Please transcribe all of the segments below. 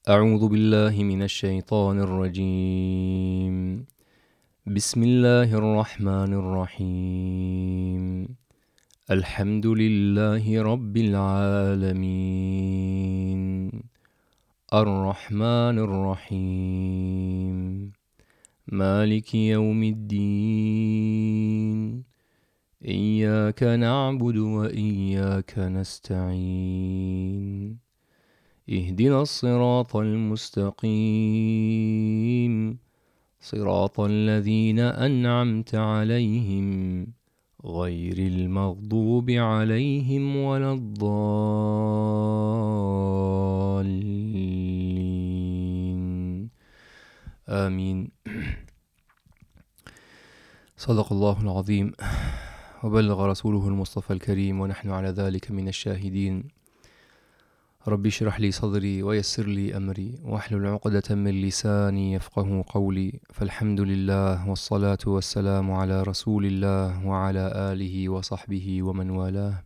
أعوذ بالله من الشيطان الرجيم. بسم الله الرحمن الرحيم. الحمد لله رب العالمين. الرحمن الرحيم. مالك يوم الدين. إياك نعبد وإياك نستعين. اهدنا الصراط المستقيم. صراط الذين أنعمت عليهم غير المغضوب عليهم ولا الضالين. آمين. صدق الله العظيم وبلغ رسوله المصطفى الكريم ونحن على ذلك من الشاهدين. رب اشرح لي صدري ويسر لي أمري واحلل عقدة من لساني يفقه قولي. فالحمد لله والصلاة والسلام على رسول الله وعلى آله وصحبه ومن والاه.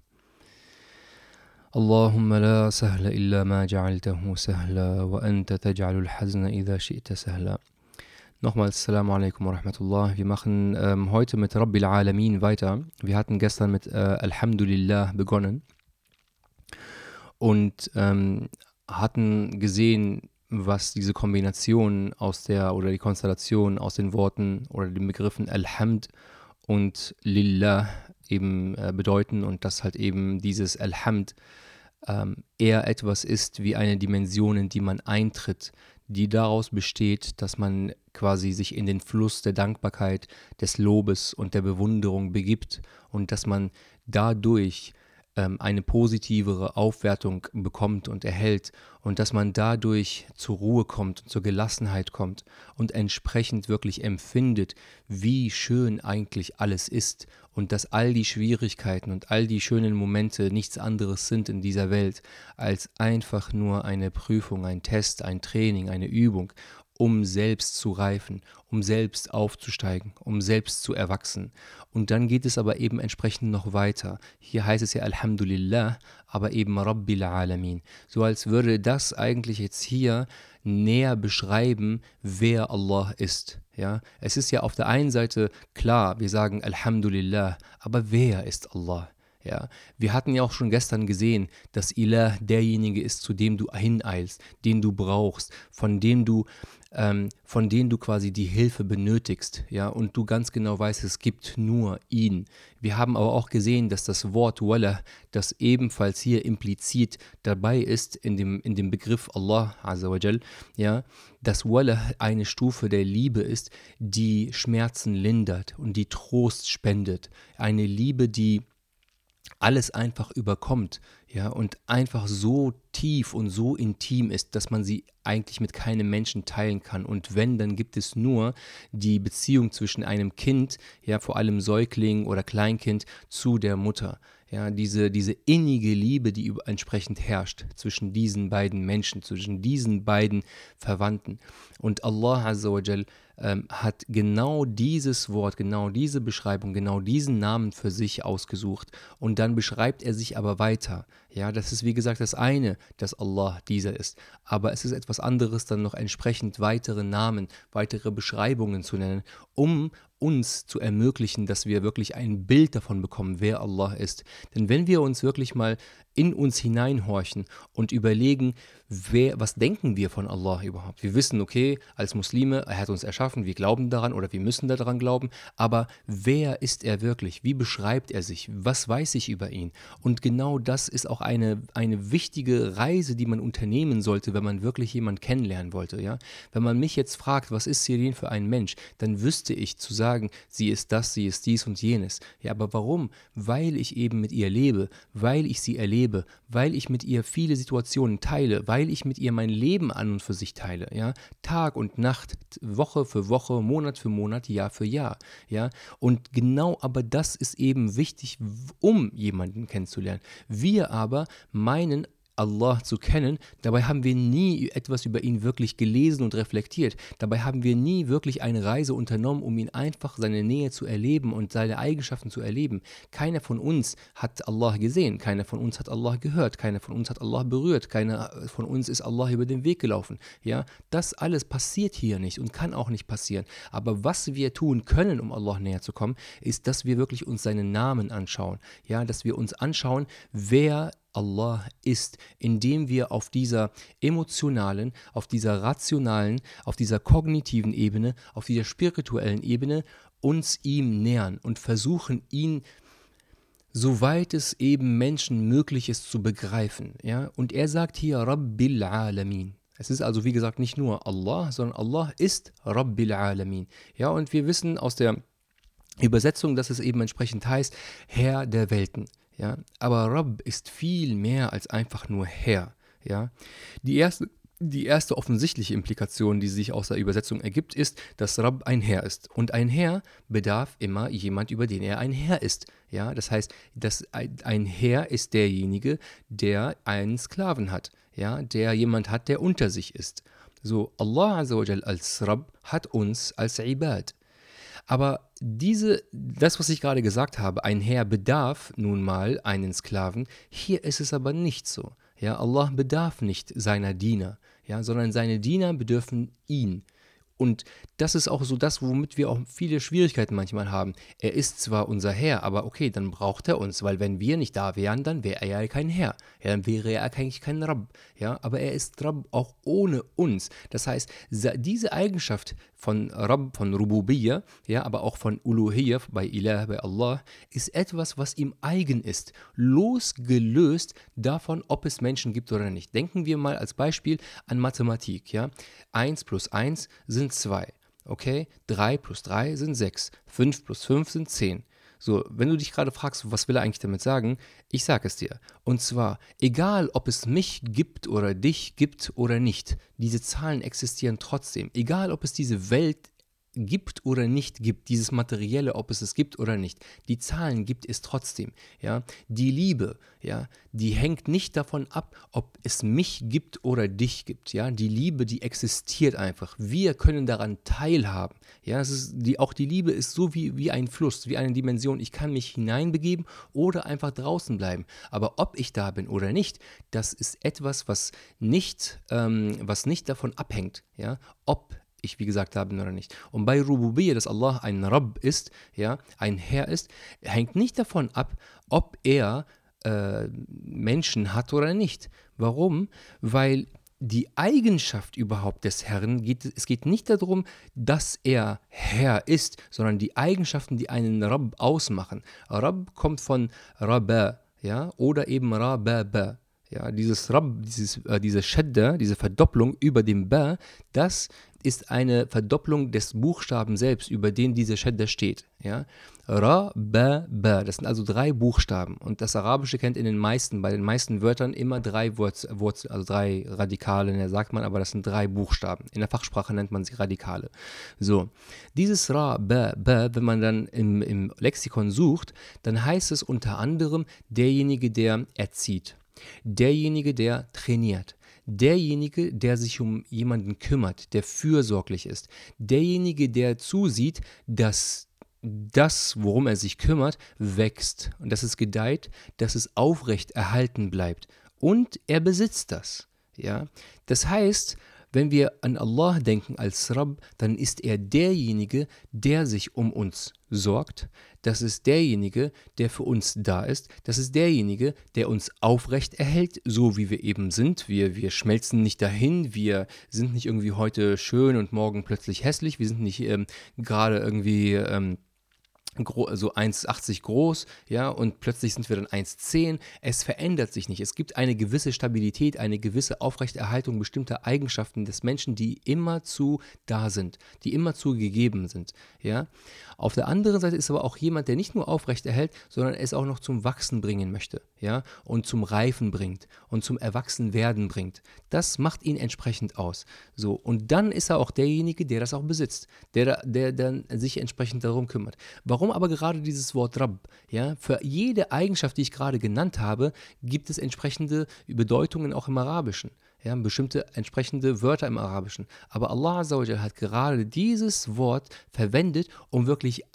اللهم لا سهل إلا ما جعلته سهلا وأنت تجعل الحزن إذا شئت سهلا. Nochmals Assalamu alaikum wa rahmatullah. Wir machen heute mit Rabbil Alamin weiter. Wir hatten gestern mit Alhamdulillah begonnen und hatten gesehen, was diese Kombination oder die Konstellation aus den Worten oder den Begriffen Alhamd und Lillah eben bedeuten und dass halt eben dieses Alhamd eher etwas ist wie eine Dimension, in die man eintritt, die daraus besteht, dass man quasi sich in den Fluss der Dankbarkeit, des Lobes und der Bewunderung begibt und dass man dadurch eine positivere Aufwertung bekommt und erhält und dass man dadurch zur Ruhe kommt und zur Gelassenheit kommt und entsprechend wirklich empfindet, wie schön eigentlich alles ist und dass all die Schwierigkeiten und all die schönen Momente nichts anderes sind in dieser Welt als einfach nur eine Prüfung, ein Test, ein Training, eine Übung, um selbst zu reifen, um selbst aufzusteigen, um selbst zu erwachsen. Und dann geht es aber eben entsprechend noch weiter. Hier heißt es ja Alhamdulillah, aber eben Rabbil Alamin. So als würde das eigentlich jetzt hier näher beschreiben, wer Allah ist. Ja? Es ist ja auf der einen Seite klar, wir sagen Alhamdulillah, aber wer ist Allah? Ja, wir hatten ja auch schon gestern gesehen, dass Ilah derjenige ist, zu dem du hineilst, den du brauchst, von dem du quasi die Hilfe benötigst, ja, und du ganz genau weißt, es gibt nur ihn. Wir haben aber auch gesehen, dass das Wort Wallah, das ebenfalls hier implizit dabei ist in dem Begriff Allah Azza wa Jal, ja, dass Wallah eine Stufe der Liebe ist, die Schmerzen lindert und die Trost spendet. Eine Liebe, die alles einfach überkommt, ja, und einfach so tief und so intim ist, dass man sie eigentlich mit keinem Menschen teilen kann. Und wenn, dann gibt es nur die Beziehung zwischen einem Kind, ja, vor allem Säugling oder Kleinkind, zu der Mutter. Ja, diese innige Liebe, die entsprechend herrscht zwischen diesen beiden Menschen, zwischen diesen beiden Verwandten. Und Allah Azza wa Jal hat genau dieses Wort, genau diese Beschreibung, genau diesen Namen für sich ausgesucht. Und dann beschreibt er sich aber weiter. Ja, das ist wie gesagt das eine, dass Allah dieser ist. Aber es ist etwas anderes, dann noch entsprechend weitere Namen, weitere Beschreibungen zu nennen, um uns zu ermöglichen, dass wir wirklich ein Bild davon bekommen, wer Allah ist. Denn wenn wir uns wirklich mal in uns hineinhorchen und überlegen, was denken wir von Allah überhaupt? Wir wissen, okay, als Muslime, er hat uns erschaffen, wir glauben daran oder wir müssen daran glauben, aber wer ist er wirklich? Wie beschreibt er sich? Was weiß ich über ihn? Und genau das ist auch eine wichtige Reise, die man unternehmen sollte, wenn man wirklich jemanden kennenlernen wollte. Ja? Wenn man mich jetzt fragt, was ist Shirin für ein Mensch, dann wüsste ich zu sagen, sie ist das, sie ist dies und jenes. Ja, aber warum? Weil ich eben mit ihr lebe, weil ich sie erlebe, weil ich mit ihr viele Situationen teile, weil ich mit ihr mein Leben an und für sich teile, ja, Tag und Nacht, Woche für Woche, Monat für Monat, Jahr für Jahr, ja, und genau aber das ist eben wichtig, um jemanden kennenzulernen. Wir aber meinen Allah zu kennen, dabei haben wir nie etwas über ihn wirklich gelesen und reflektiert. Dabei haben wir nie wirklich eine Reise unternommen, um ihn einfach seine Nähe zu erleben und seine Eigenschaften zu erleben. Keiner von uns hat Allah gesehen, keiner von uns hat Allah gehört, keiner von uns hat Allah berührt, keiner von uns ist Allah über den Weg gelaufen. Ja, das alles passiert hier nicht und kann auch nicht passieren. Aber was wir tun können, um Allah näher zu kommen, ist, dass wir wirklich uns seinen Namen anschauen. Ja, dass wir uns anschauen, wer Allah ist, indem wir auf dieser emotionalen, auf dieser rationalen, auf dieser kognitiven Ebene, auf dieser spirituellen Ebene uns ihm nähern und versuchen, ihn, soweit es eben Menschen möglich ist, zu begreifen. Ja? Und er sagt hier Rabbil Alamin. Es ist also, wie gesagt, nicht nur Allah, sondern Allah ist Rabbil Alamin. Ja, und wir wissen aus der Übersetzung, dass es eben entsprechend heißt, Herr der Welten. Ja? Aber Rabb ist viel mehr als einfach nur Herr. Ja? Die erste offensichtliche Implikation, die sich aus der Übersetzung ergibt, ist, dass Rabb ein Herr ist. Und ein Herr bedarf immer jemand, über den er ein Herr ist. Ja? Das heißt, ein Herr ist derjenige, der einen Sklaven hat. Ja? Der jemand hat, der unter sich ist. So, Allah Azza wa Jal als Rabb hat uns als Ibad. Aber das, was ich gerade gesagt habe, ein Herr bedarf nun mal einen Sklaven, hier ist es aber nicht so. Ja, Allah bedarf nicht seiner Diener, ja, sondern seine Diener bedürfen ihn. Und das ist auch so das, womit wir auch viele Schwierigkeiten manchmal haben. Er ist zwar unser Herr, aber okay, dann braucht er uns, weil wenn wir nicht da wären, dann wäre er ja kein Herr. Ja, dann wäre er eigentlich kein Rabb. Ja, aber er ist Rabb auch ohne uns. Das heißt, diese Eigenschaft von Rabb, von Rububiyya, ja, aber auch von Uluhiyya, bei Ilah, bei Allah, ist etwas, was ihm eigen ist, losgelöst davon, ob es Menschen gibt oder nicht. Denken wir mal als Beispiel an Mathematik. Ja? 1 plus 1 sind 2. Okay? 3 plus 3 sind 6. 5 plus 5 sind 10. So, wenn du dich gerade fragst, was will er eigentlich damit sagen, ich sage es dir. Und zwar, egal ob es mich gibt oder dich gibt oder nicht, diese Zahlen existieren trotzdem. Egal ob es diese Welt gibt oder nicht gibt, dieses Materielle, ob es gibt oder nicht, die Zahlen gibt es trotzdem. Ja? Die Liebe, ja, die hängt nicht davon ab, ob es mich gibt oder dich gibt. Ja? Die Liebe, die existiert einfach. Wir können daran teilhaben. Ja? Auch die Liebe ist so wie ein Fluss, wie eine Dimension. Ich kann mich hineinbegeben oder einfach draußen bleiben. Aber ob ich da bin oder nicht, das ist etwas, was nicht davon abhängt, ja? Ob ich, wie gesagt, habe oder nicht. Und bei Rububiyya, dass Allah ein Rabb ist, ja, ein Herr ist, hängt nicht davon ab, ob er Menschen hat oder nicht. Warum? Weil die Eigenschaft überhaupt des Herrn, es geht nicht darum, dass er Herr ist, sondern die Eigenschaften, die einen Rabb ausmachen. Rabb kommt von Rabba, ja, oder eben Rababa. Ja, dieses Rabb, diese Shadda, diese Verdopplung über dem Ba, das ist eine Verdopplung des Buchstaben selbst, über den diese Shadda steht. Ja? Ra, Ba, Ba. Das sind also 3 Buchstaben. Und das Arabische kennt bei den meisten Wörtern immer 3 Wurzeln, also 3 Radikale, sagt man, aber das sind 3 Buchstaben. In der Fachsprache nennt man sie Radikale. So, dieses Ra, Ba, Ba, wenn man dann im Lexikon sucht, dann heißt es unter anderem derjenige, der erzieht. Derjenige, der trainiert, derjenige, der sich um jemanden kümmert, der fürsorglich ist, derjenige, der zusieht, dass das, worum er sich kümmert, wächst und dass es gedeiht, dass es aufrecht erhalten bleibt. Und er besitzt das. Ja? Das heißt, wenn wir an Allah denken als Rabb, dann ist er derjenige, der sich um uns sorgt. Das ist derjenige, der für uns da ist. Das ist derjenige, der uns aufrecht erhält, so wie wir eben sind. Wir schmelzen nicht dahin. Wir sind nicht irgendwie heute schön und morgen plötzlich hässlich. Wir sind nicht gerade irgendwie so 1,80 groß, ja, und plötzlich sind wir dann 1,10. Es verändert sich nicht. Es gibt eine gewisse Stabilität, eine gewisse Aufrechterhaltung bestimmter Eigenschaften des Menschen, die immerzu da sind, die immerzu gegeben sind, ja. Auf der anderen Seite ist aber auch jemand, der nicht nur aufrecht erhält, sondern es auch noch zum Wachsen bringen möchte, ja, und zum Reifen bringt und zum Erwachsenwerden bringt. Das macht ihn entsprechend aus. So, und dann ist er auch derjenige, der das auch besitzt, der dann sich entsprechend darum kümmert. Warum Warum aber gerade dieses Wort Rabb? Ja, für jede Eigenschaft, die ich gerade genannt habe, gibt es entsprechende Bedeutungen auch im Arabischen. Ja, bestimmte entsprechende Wörter im Arabischen. Aber Allah Azza wa Jal hat gerade dieses Wort verwendet, um wirklich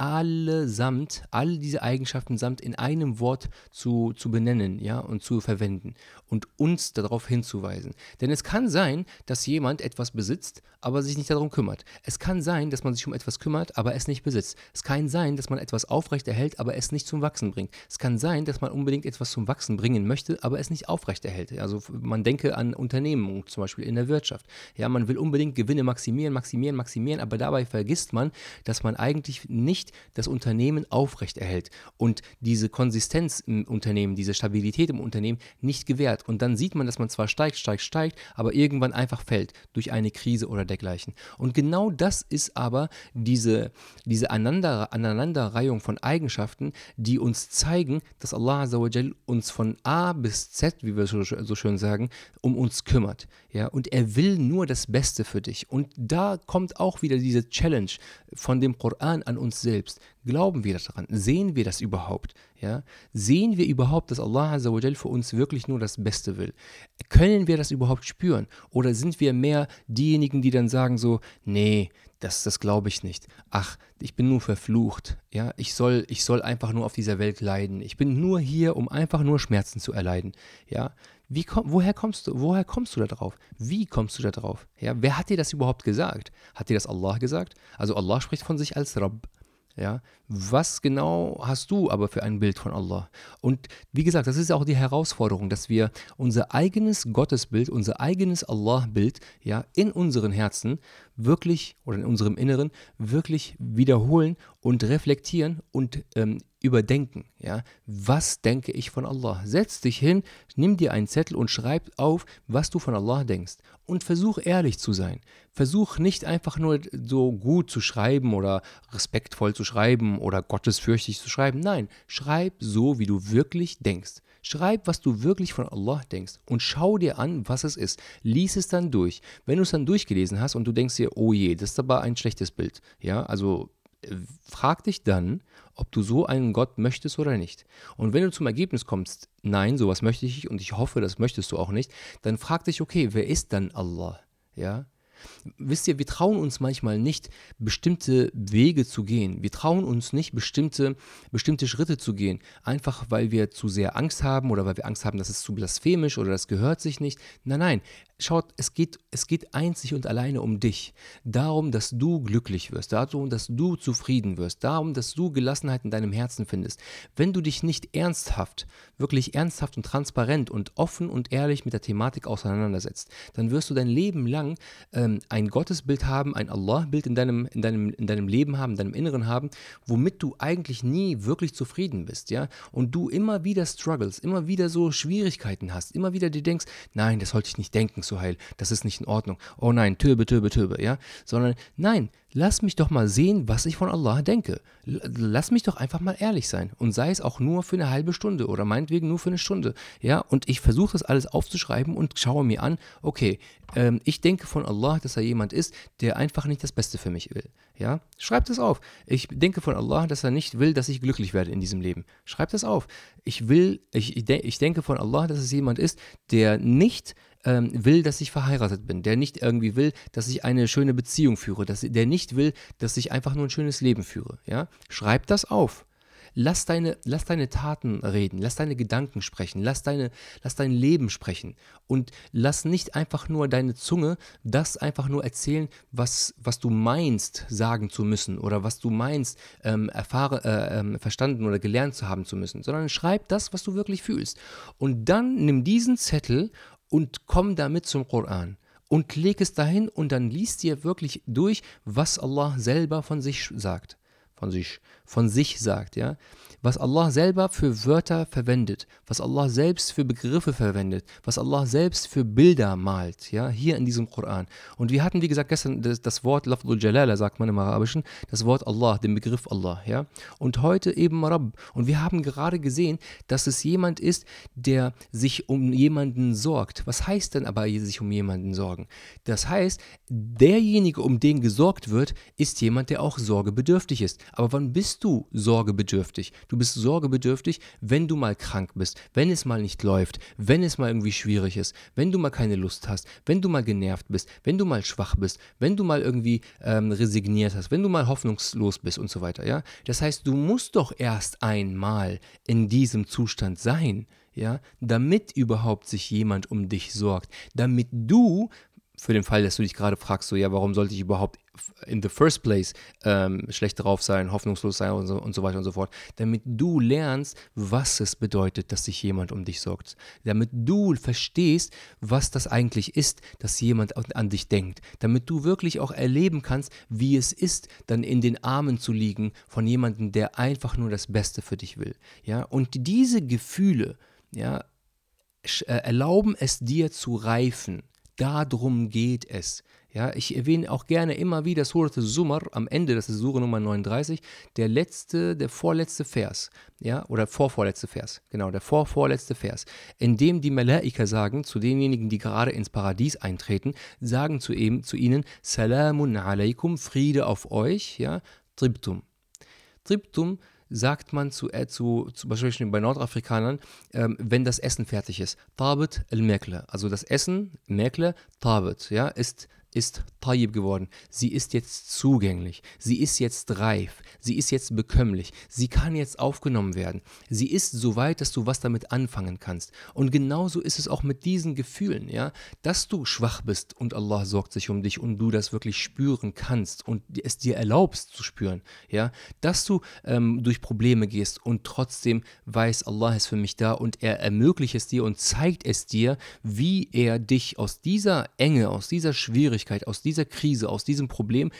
all diese Eigenschaften samt in einem Wort zu benennen, ja, und zu verwenden und uns darauf hinzuweisen. Denn es kann sein, dass jemand etwas besitzt, aber sich nicht darum kümmert. Es kann sein, dass man sich um etwas kümmert, aber es nicht besitzt. Es kann sein, dass man etwas aufrechterhält, aber es nicht zum Wachsen bringt. Es kann sein, dass man unbedingt etwas zum Wachsen bringen möchte, aber es nicht aufrechterhält. Also man denke an Unternehmen, zum Beispiel in der Wirtschaft. Ja, man will unbedingt Gewinne maximieren, maximieren, maximieren, aber dabei vergisst man, dass man eigentlich nicht das Unternehmen aufrechterhält und diese Konsistenz im Unternehmen, diese Stabilität im Unternehmen nicht gewährt. Und dann sieht man, dass man zwar steigt, aber irgendwann einfach fällt durch eine Krise oder dergleichen. Und genau das ist aber diese Aneinanderreihung von Eigenschaften, die uns zeigen, dass Allah Azza wa Jal uns von A bis Z, wie wir so schön sagen, um uns kümmert. Ja, und er will nur das Beste für dich. Und da kommt auch wieder diese Challenge von dem Koran an uns selbst. Glauben wir daran? Sehen wir das überhaupt? Ja? Sehen wir überhaupt, dass Allah Azza wa Jal für uns wirklich nur das Beste will? Können wir das überhaupt spüren? Oder sind wir mehr diejenigen, die dann sagen so, nee, das glaube ich nicht. Ach, ich bin nur verflucht. Ja, ich soll einfach nur auf dieser Welt leiden. Ich bin nur hier, um einfach nur Schmerzen zu erleiden. Ja, woher kommst du da drauf? Wie kommst du da drauf? Ja, wer hat dir das überhaupt gesagt? Hat dir das Allah gesagt? Also Allah spricht von sich als Rabb. Ja, was genau hast du aber für ein Bild von Allah? Und wie gesagt, das ist auch die Herausforderung, dass wir unser eigenes Gottesbild, unser eigenes Allah-Bild, ja, in unseren Herzen wirklich oder in unserem Inneren wirklich wiederholen und reflektieren und überdenken. Ja? Was denke ich von Allah? Setz dich hin, nimm dir einen Zettel und schreib auf, was du von Allah denkst. Und versuch ehrlich zu sein. Versuch nicht einfach nur so gut zu schreiben oder respektvoll zu schreiben oder gottesfürchtig zu schreiben. Nein, schreib so, wie du wirklich denkst. Schreib, was du wirklich von Allah denkst und schau dir an, was es ist. Lies es dann durch. Wenn du es dann durchgelesen hast und du denkst dir, oh je, das ist aber ein schlechtes Bild. Ja, also frag dich dann, ob du so einen Gott möchtest oder nicht. Und wenn du zum Ergebnis kommst, nein, sowas möchte ich und ich hoffe, das möchtest du auch nicht, dann frag dich, okay, wer ist dann Allah? Ja? Wisst ihr, wir trauen uns manchmal nicht, bestimmte Wege zu gehen. Wir trauen uns nicht, bestimmte Schritte zu gehen. Einfach, weil wir zu sehr Angst haben oder weil wir Angst haben, dass es zu blasphemisch oder das gehört sich nicht. Nein. Schaut, es geht einzig und alleine um dich. Darum, dass du glücklich wirst. Darum, dass du zufrieden wirst. Darum, dass du Gelassenheit in deinem Herzen findest. Wenn du dich nicht wirklich ernsthaft und transparent und offen und ehrlich mit der Thematik auseinandersetzt, dann wirst du dein Leben lang ein Gottesbild haben, ein Allah-Bild in deinem Leben haben, in deinem Inneren haben, womit du eigentlich nie wirklich zufrieden bist, ja? Und du immer wieder struggles, immer wieder so Schwierigkeiten hast, immer wieder dir denkst, nein, das sollte ich nicht denken, Suhail, das ist nicht in Ordnung. Oh nein, Töbe, ja? Sondern nein, lass mich doch mal sehen, was ich von Allah denke. Lass mich doch einfach mal ehrlich sein und sei es auch nur für eine halbe Stunde oder meinetwegen nur für eine Stunde, ja? Und ich versuche das alles aufzuschreiben und schaue mir an, okay, ich denke von Allah, dass er jemand ist, der einfach nicht das Beste für mich will. Ja? Schreib das auf. Ich denke von Allah, dass er nicht will, dass ich glücklich werde in diesem Leben. Schreib das auf. Ich denke von Allah, dass es jemand ist, der nicht will, dass ich verheiratet bin, der nicht irgendwie will, dass ich eine schöne Beziehung führe, der nicht will, dass ich einfach nur ein schönes Leben führe. Ja? Schreib das auf. Lass deine Taten reden, lass deine Gedanken sprechen, lass dein Leben sprechen und lass nicht einfach nur deine Zunge das einfach nur erzählen, was du meinst sagen zu müssen oder was du meinst verstanden oder gelernt zu haben zu müssen, sondern schreib das, was du wirklich fühlst. Und dann nimm diesen Zettel und komm damit zum Koran. Und leg es dahin und dann liest dir wirklich durch, was Allah selber von sich sagt. Von sich sagt, ja. Was Allah selber für Wörter verwendet, was Allah selbst für Begriffe verwendet, was Allah selbst für Bilder malt, ja, hier in diesem Koran. Und wir hatten, wie gesagt, gestern das Wort Lafdul Jalala, sagt man im Arabischen, das Wort Allah, den Begriff Allah, ja. Und heute eben Rabb. Und wir haben gerade gesehen, dass es jemand ist, der sich um jemanden sorgt. Was heißt denn aber sich um jemanden sorgen? Das heißt, derjenige, um den gesorgt wird, ist jemand, der auch sorgebedürftig ist. Aber wann bist du sorgebedürftig? Du bist sorgebedürftig, wenn du mal krank bist, wenn es mal nicht läuft, wenn es mal irgendwie schwierig ist, wenn du mal keine Lust hast, wenn du mal genervt bist, wenn du mal schwach bist, wenn du mal irgendwie resigniert hast, wenn du mal hoffnungslos bist und so weiter. Ja? Das heißt, du musst doch erst einmal in diesem Zustand sein, ja, damit überhaupt sich jemand um dich sorgt, damit du, für den Fall, dass du dich gerade fragst, so, ja, warum sollte ich überhaupt in the first place schlecht drauf sein, hoffnungslos sein und so weiter und so fort, damit du lernst, was es bedeutet, dass sich jemand um dich sorgt, damit du verstehst, was das eigentlich ist, dass jemand an dich denkt, damit du wirklich auch erleben kannst, wie es ist, dann in den Armen zu liegen von jemandem, der einfach nur das Beste für dich will, ja, und diese Gefühle, ja, erlauben es dir zu reifen. Darum geht es. Ja, ich erwähne auch gerne immer wieder Surat al-Zumar am Ende, das ist Sure Nummer 39, der vorletzte Vers, ja, oder vorvorletzte Vers, genau, der vorvorletzte Vers, in dem die Malaika sagen zu denjenigen, die gerade ins Paradies eintreten, sagen zu ihnen, Salamun alaikum, Friede auf euch, ja, Tribtum. Tribtum sagt man zum Beispiel bei Nordafrikanern, wenn das Essen fertig ist. Tabet el-Mekle. Also das Essen, Mekle, Tabet, ja, ist tayyib geworden. Sie ist jetzt zugänglich. Sie ist jetzt reif. Sie ist jetzt bekömmlich. Sie kann jetzt aufgenommen werden. Sie ist so weit, dass du was damit anfangen kannst. Und genauso ist es auch mit diesen Gefühlen, ja, dass du schwach bist und Allah sorgt sich um dich und du das wirklich spüren kannst und es dir erlaubst zu spüren, ja, dass du durch Probleme gehst und trotzdem weiß, Allah ist für mich da und er ermöglicht es dir und zeigt es dir, wie er dich aus dieser Enge, aus dieser Schwierigkeit, aus dieser Krise, aus diesem Problem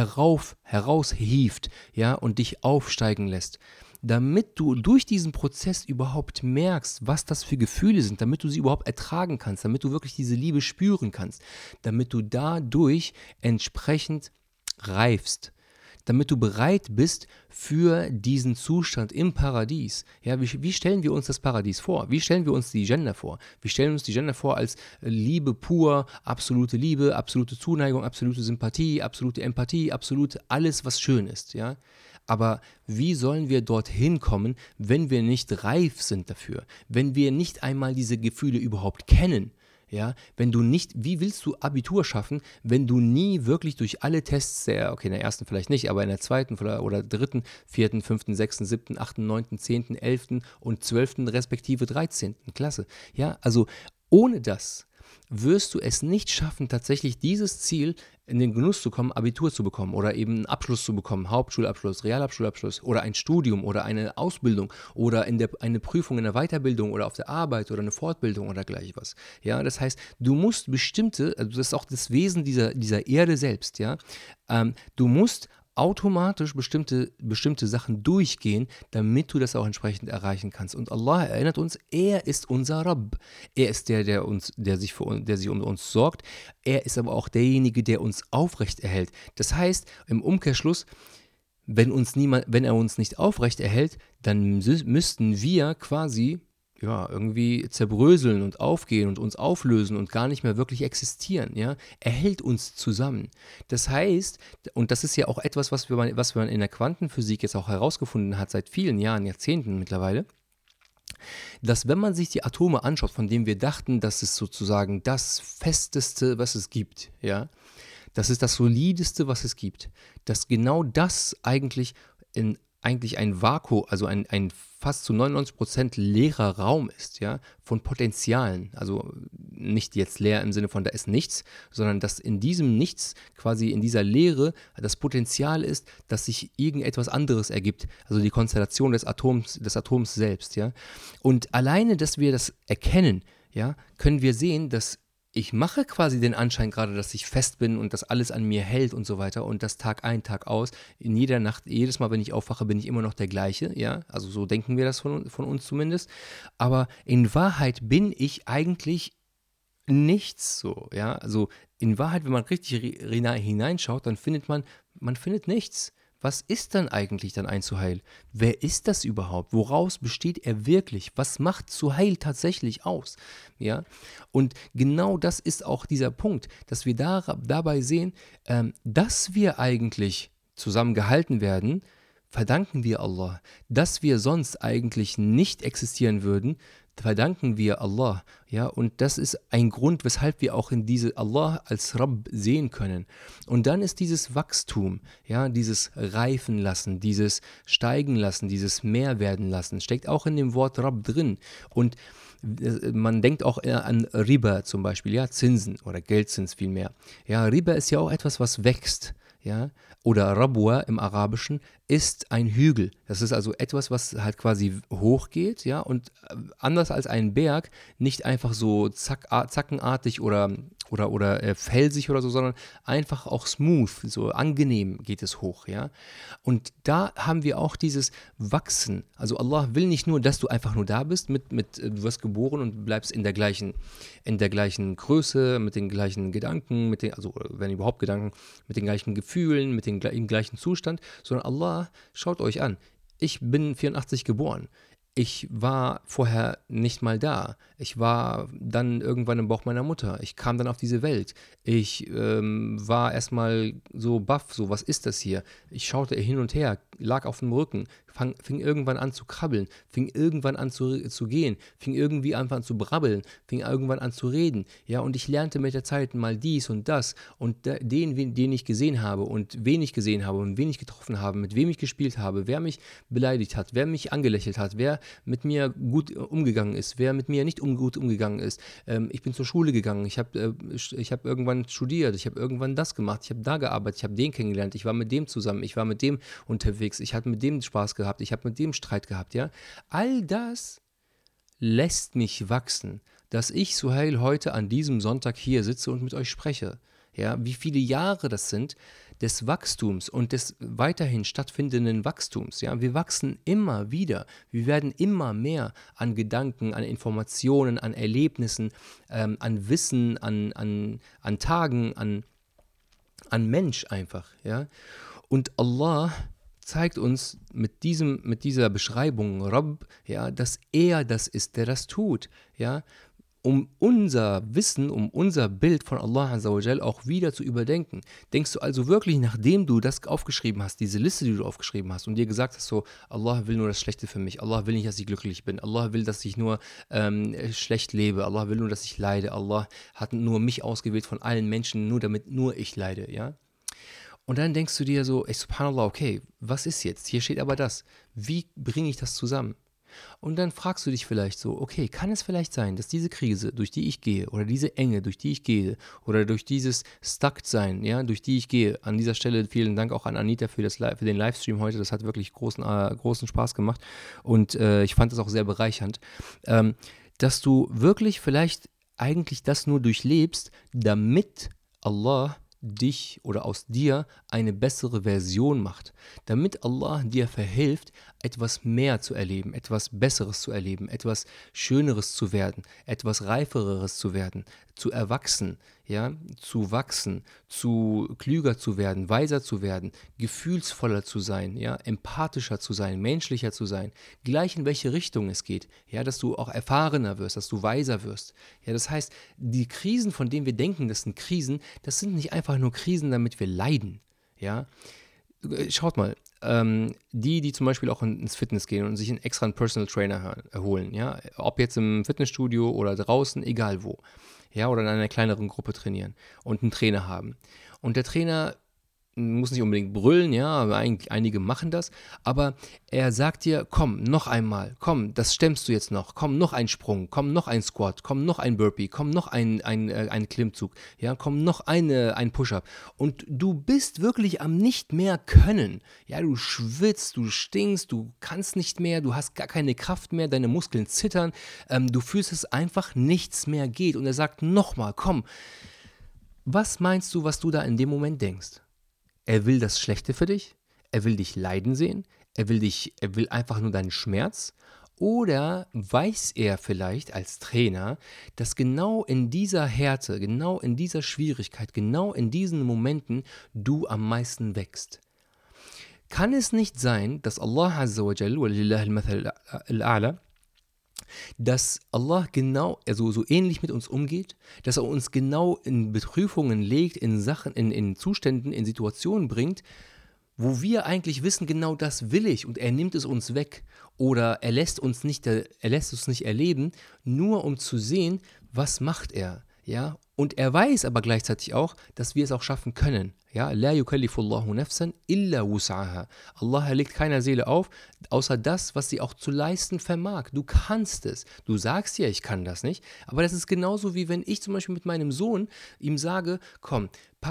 heraushieft, ja, und dich aufsteigen lässt. Damit du durch diesen Prozess überhaupt merkst, was das für Gefühle sind, damit du sie überhaupt ertragen kannst, damit du wirklich diese Liebe spüren kannst, damit du dadurch entsprechend reifst, damit du bereit bist für diesen Zustand im Paradies. Ja, wie stellen wir uns das Paradies vor? Wie stellen wir uns die Jannah vor? Wir stellen uns die Jannah vor als Liebe pur, absolute Zuneigung, absolute Sympathie, absolute Empathie, absolute alles, was schön ist. Ja? Aber wie sollen wir dorthin kommen, wenn wir nicht reif sind dafür? Wenn wir nicht einmal diese Gefühle überhaupt kennen? Ja, wenn du nicht, wie willst du Abitur schaffen, wenn du nie wirklich durch alle Tests, okay, in der ersten vielleicht nicht, aber in der zweiten oder dritten, vierten, fünften, sechsten, siebten, achten, neunten, zehnten, elften und zwölften respektive 13. Klasse. Ja, also ohne das wirst du es nicht schaffen, tatsächlich dieses Ziel in den Genuss zu kommen, Abitur zu bekommen oder eben einen Abschluss zu bekommen, Hauptschulabschluss, Realabschulabschluss oder ein Studium oder eine Ausbildung oder eine Prüfung in der Weiterbildung oder auf der Arbeit oder eine Fortbildung oder gleich was. Ja, das heißt, du musst also das ist auch das Wesen dieser Erde selbst, ja, du musst automatisch bestimmte Sachen durchgehen, damit du das auch entsprechend erreichen kannst. Und Allah erinnert uns, er ist unser Rabb. Er ist der sich um uns sorgt. Er ist aber auch derjenige, der uns aufrecht erhält. Das heißt, im Umkehrschluss, wenn er uns nicht aufrecht erhält, dann müssten wir quasi irgendwie zerbröseln und aufgehen und uns auflösen und gar nicht mehr wirklich existieren, ja. Er hält uns zusammen. Das heißt, und das ist ja auch etwas, was man in der Quantenphysik jetzt auch herausgefunden hat, seit vielen Jahren, Jahrzehnten mittlerweile, dass wenn man sich die Atome anschaut, von denen wir dachten, das ist sozusagen das Festeste, was es gibt, ja, das ist das Solideste, was es gibt, dass genau das eigentlich ein Vakuum, also ein fast zu 99% leerer Raum ist, ja, von Potenzialen. Also nicht jetzt leer im Sinne von da ist nichts, sondern dass in diesem Nichts, quasi in dieser Leere, das Potenzial ist, dass sich irgendetwas anderes ergibt. Also die Konstellation des Atoms selbst, ja. Und alleine, dass wir das erkennen, ja, können wir sehen, dass ich mache quasi den Anschein gerade, dass ich fest bin und dass alles an mir hält und so weiter und das Tag ein, Tag aus. In jeder Nacht, jedes Mal, wenn ich aufwache, bin ich immer noch der gleiche, ja. Also so denken wir das von uns zumindest. Aber in Wahrheit bin ich eigentlich nichts so, ja. Also in Wahrheit, wenn man richtig hineinschaut, dann findet man findet nichts. Was ist dann eigentlich dann ein Suhail? Wer ist das überhaupt? Woraus besteht er wirklich? Was macht Suhail tatsächlich aus? Ja? Und genau das ist auch dieser Punkt, dass wir dabei sehen, dass wir eigentlich zusammengehalten werden, verdanken wir Allah. Dass wir sonst eigentlich nicht existieren würden, verdanken wir Allah. Ja, und das ist ein Grund, weshalb wir auch in diese Allah als Rabb sehen können. Und dann ist dieses Wachstum, ja, dieses Reifen lassen, dieses Steigen lassen, dieses Mehr werden lassen, steckt auch in dem Wort Rabb drin. Und man denkt auch an Riba zum Beispiel, ja, Zinsen oder Geldzins vielmehr. Ja, Riba ist ja auch etwas, was wächst. Ja, oder Rabwa im Arabischen ist ein Hügel. Das ist also etwas, was halt quasi hochgeht, ja, und anders als ein Berg nicht einfach so zackenartig oder felsig oder so, sondern einfach auch smooth, so angenehm geht es hoch, ja. Und da haben wir auch dieses Wachsen. Also Allah will nicht nur, dass du einfach nur da bist, du wirst geboren und bleibst in der gleichen Größe, mit den gleichen Gedanken, also wenn überhaupt Gedanken, mit den gleichen Gefühlen, mit dem gleichen Zustand, sondern Allah, schaut euch an, ich bin 84 geboren. Ich war vorher nicht mal da. Ich war dann irgendwann im Bauch meiner Mutter. Ich kam dann auf diese Welt. Ich war erstmal so baff, so was ist das hier? Ich schaute hin und her, lag auf dem Rücken, fing irgendwann an zu krabbeln, fing irgendwann an zu gehen, fing irgendwie an zu brabbeln, fing irgendwann an zu reden. Ja, und ich lernte mit der Zeit mal dies und das und den ich gesehen habe und wen ich gesehen habe und wen ich getroffen habe, mit wem ich gespielt habe, wer mich beleidigt hat, wer mich angelächelt hat, wer mit mir gut umgegangen ist, wer mit mir nicht gut umgegangen ist. Ich bin zur Schule gegangen, ich habe irgendwann studiert, ich habe irgendwann das gemacht, ich habe da gearbeitet, ich habe den kennengelernt, ich war mit dem zusammen, ich war mit dem unterwegs, ich hatte mit dem Spaß gehabt, ich habe mit dem Streit gehabt, ja. All das lässt mich wachsen, dass ich, Suhail, heute an diesem Sonntag hier sitze und mit euch spreche. Ja, wie viele Jahre das sind des Wachstums und des weiterhin stattfindenden Wachstums. Ja, wir wachsen immer wieder. Wir werden immer mehr an Gedanken, an Informationen, an Erlebnissen, an Wissen, an Tagen, an Mensch einfach. Ja, und Allah zeigt uns mit dieser Beschreibung Rabb, ja, dass er das ist, der das tut. Ja, um unser Wissen, um unser Bild von Allah Azza wa Jal auch wieder zu überdenken. Denkst du also wirklich, nachdem du das aufgeschrieben hast, diese Liste, die du aufgeschrieben hast und dir gesagt hast, so, Allah will nur das Schlechte für mich, Allah will nicht, dass ich glücklich bin, Allah will, dass ich nur schlecht lebe, Allah will nur, dass ich leide, Allah hat nur mich ausgewählt von allen Menschen, nur damit nur ich leide, ja? Und dann denkst du dir so, ey, subhanallah, okay, was ist jetzt? Hier steht aber das. Wie bringe ich das zusammen? Und dann fragst du dich vielleicht so, okay, kann es vielleicht sein, dass diese Krise, durch die ich gehe, oder diese Enge, durch die ich gehe, oder durch dieses Stuckedsein, ja, durch die ich gehe, an dieser Stelle vielen Dank auch an Anita für den Livestream heute, das hat wirklich großen Spaß gemacht und ich fand es auch sehr bereichernd, dass du wirklich vielleicht eigentlich das nur durchlebst, damit Allah dich oder aus dir eine bessere Version macht, damit Allah dir verhilft, etwas mehr zu erleben, etwas Besseres zu erleben, etwas Schöneres zu werden, etwas Reifereres zu werden, zu erwachsen, ja, zu wachsen, zu klüger zu werden, weiser zu werden, gefühlsvoller zu sein, ja, empathischer zu sein, menschlicher zu sein, gleich in welche Richtung es geht, ja, dass du auch erfahrener wirst, dass du weiser wirst. Ja, das heißt, die Krisen, von denen wir denken, das sind Krisen, das sind nicht einfach nur Krisen, damit wir leiden, ja. Schaut mal, die zum Beispiel auch ins Fitness gehen und sich extra einen Personal Trainer holen, ja, ob jetzt im Fitnessstudio oder draußen, egal wo, ja, oder in einer kleineren Gruppe trainieren und einen Trainer haben. Und der Trainer muss nicht unbedingt brüllen, ja, aber einige machen das, aber er sagt dir, komm, noch einmal, komm, das stemmst du jetzt noch, komm, noch ein Sprung, komm, noch ein Squat, komm, noch ein Burpee, komm, noch ein Klimmzug, ja, komm, noch ein Push-Up und du bist wirklich am nicht mehr können, ja, du schwitzt, du stinkst, du kannst nicht mehr, du hast gar keine Kraft mehr, deine Muskeln zittern, du fühlst es einfach, nichts mehr geht und er sagt, nochmal, komm, was meinst du, was du da in dem Moment denkst? Er will das Schlechte für dich, er will dich leiden sehen, er will einfach nur deinen Schmerz, oder weiß er vielleicht als Trainer, dass genau in dieser Härte, genau in dieser Schwierigkeit, genau in diesen Momenten du am meisten wächst? Kann es nicht sein, dass Allah Azza wa Jal, walillahi al-Mathal al-A'la, dass Allah genau, also so ähnlich mit uns umgeht, dass er uns genau in Beprüfungen legt, in Sachen, in Zuständen, in Situationen bringt, wo wir eigentlich wissen, genau das will ich und er nimmt es uns weg oder er lässt uns nicht erleben, nur um zu sehen, was macht er, ja? Und er weiß aber gleichzeitig auch, dass wir es auch schaffen können, ja? La yukallifullahu nafsan illa wus'aha. Allah legt keiner Seele auf, außer das, was sie auch zu leisten vermag. Du kannst es. Du sagst ja, ich kann das nicht, aber das ist genauso wie wenn ich zum Beispiel mit meinem Sohn ihm sage, komm,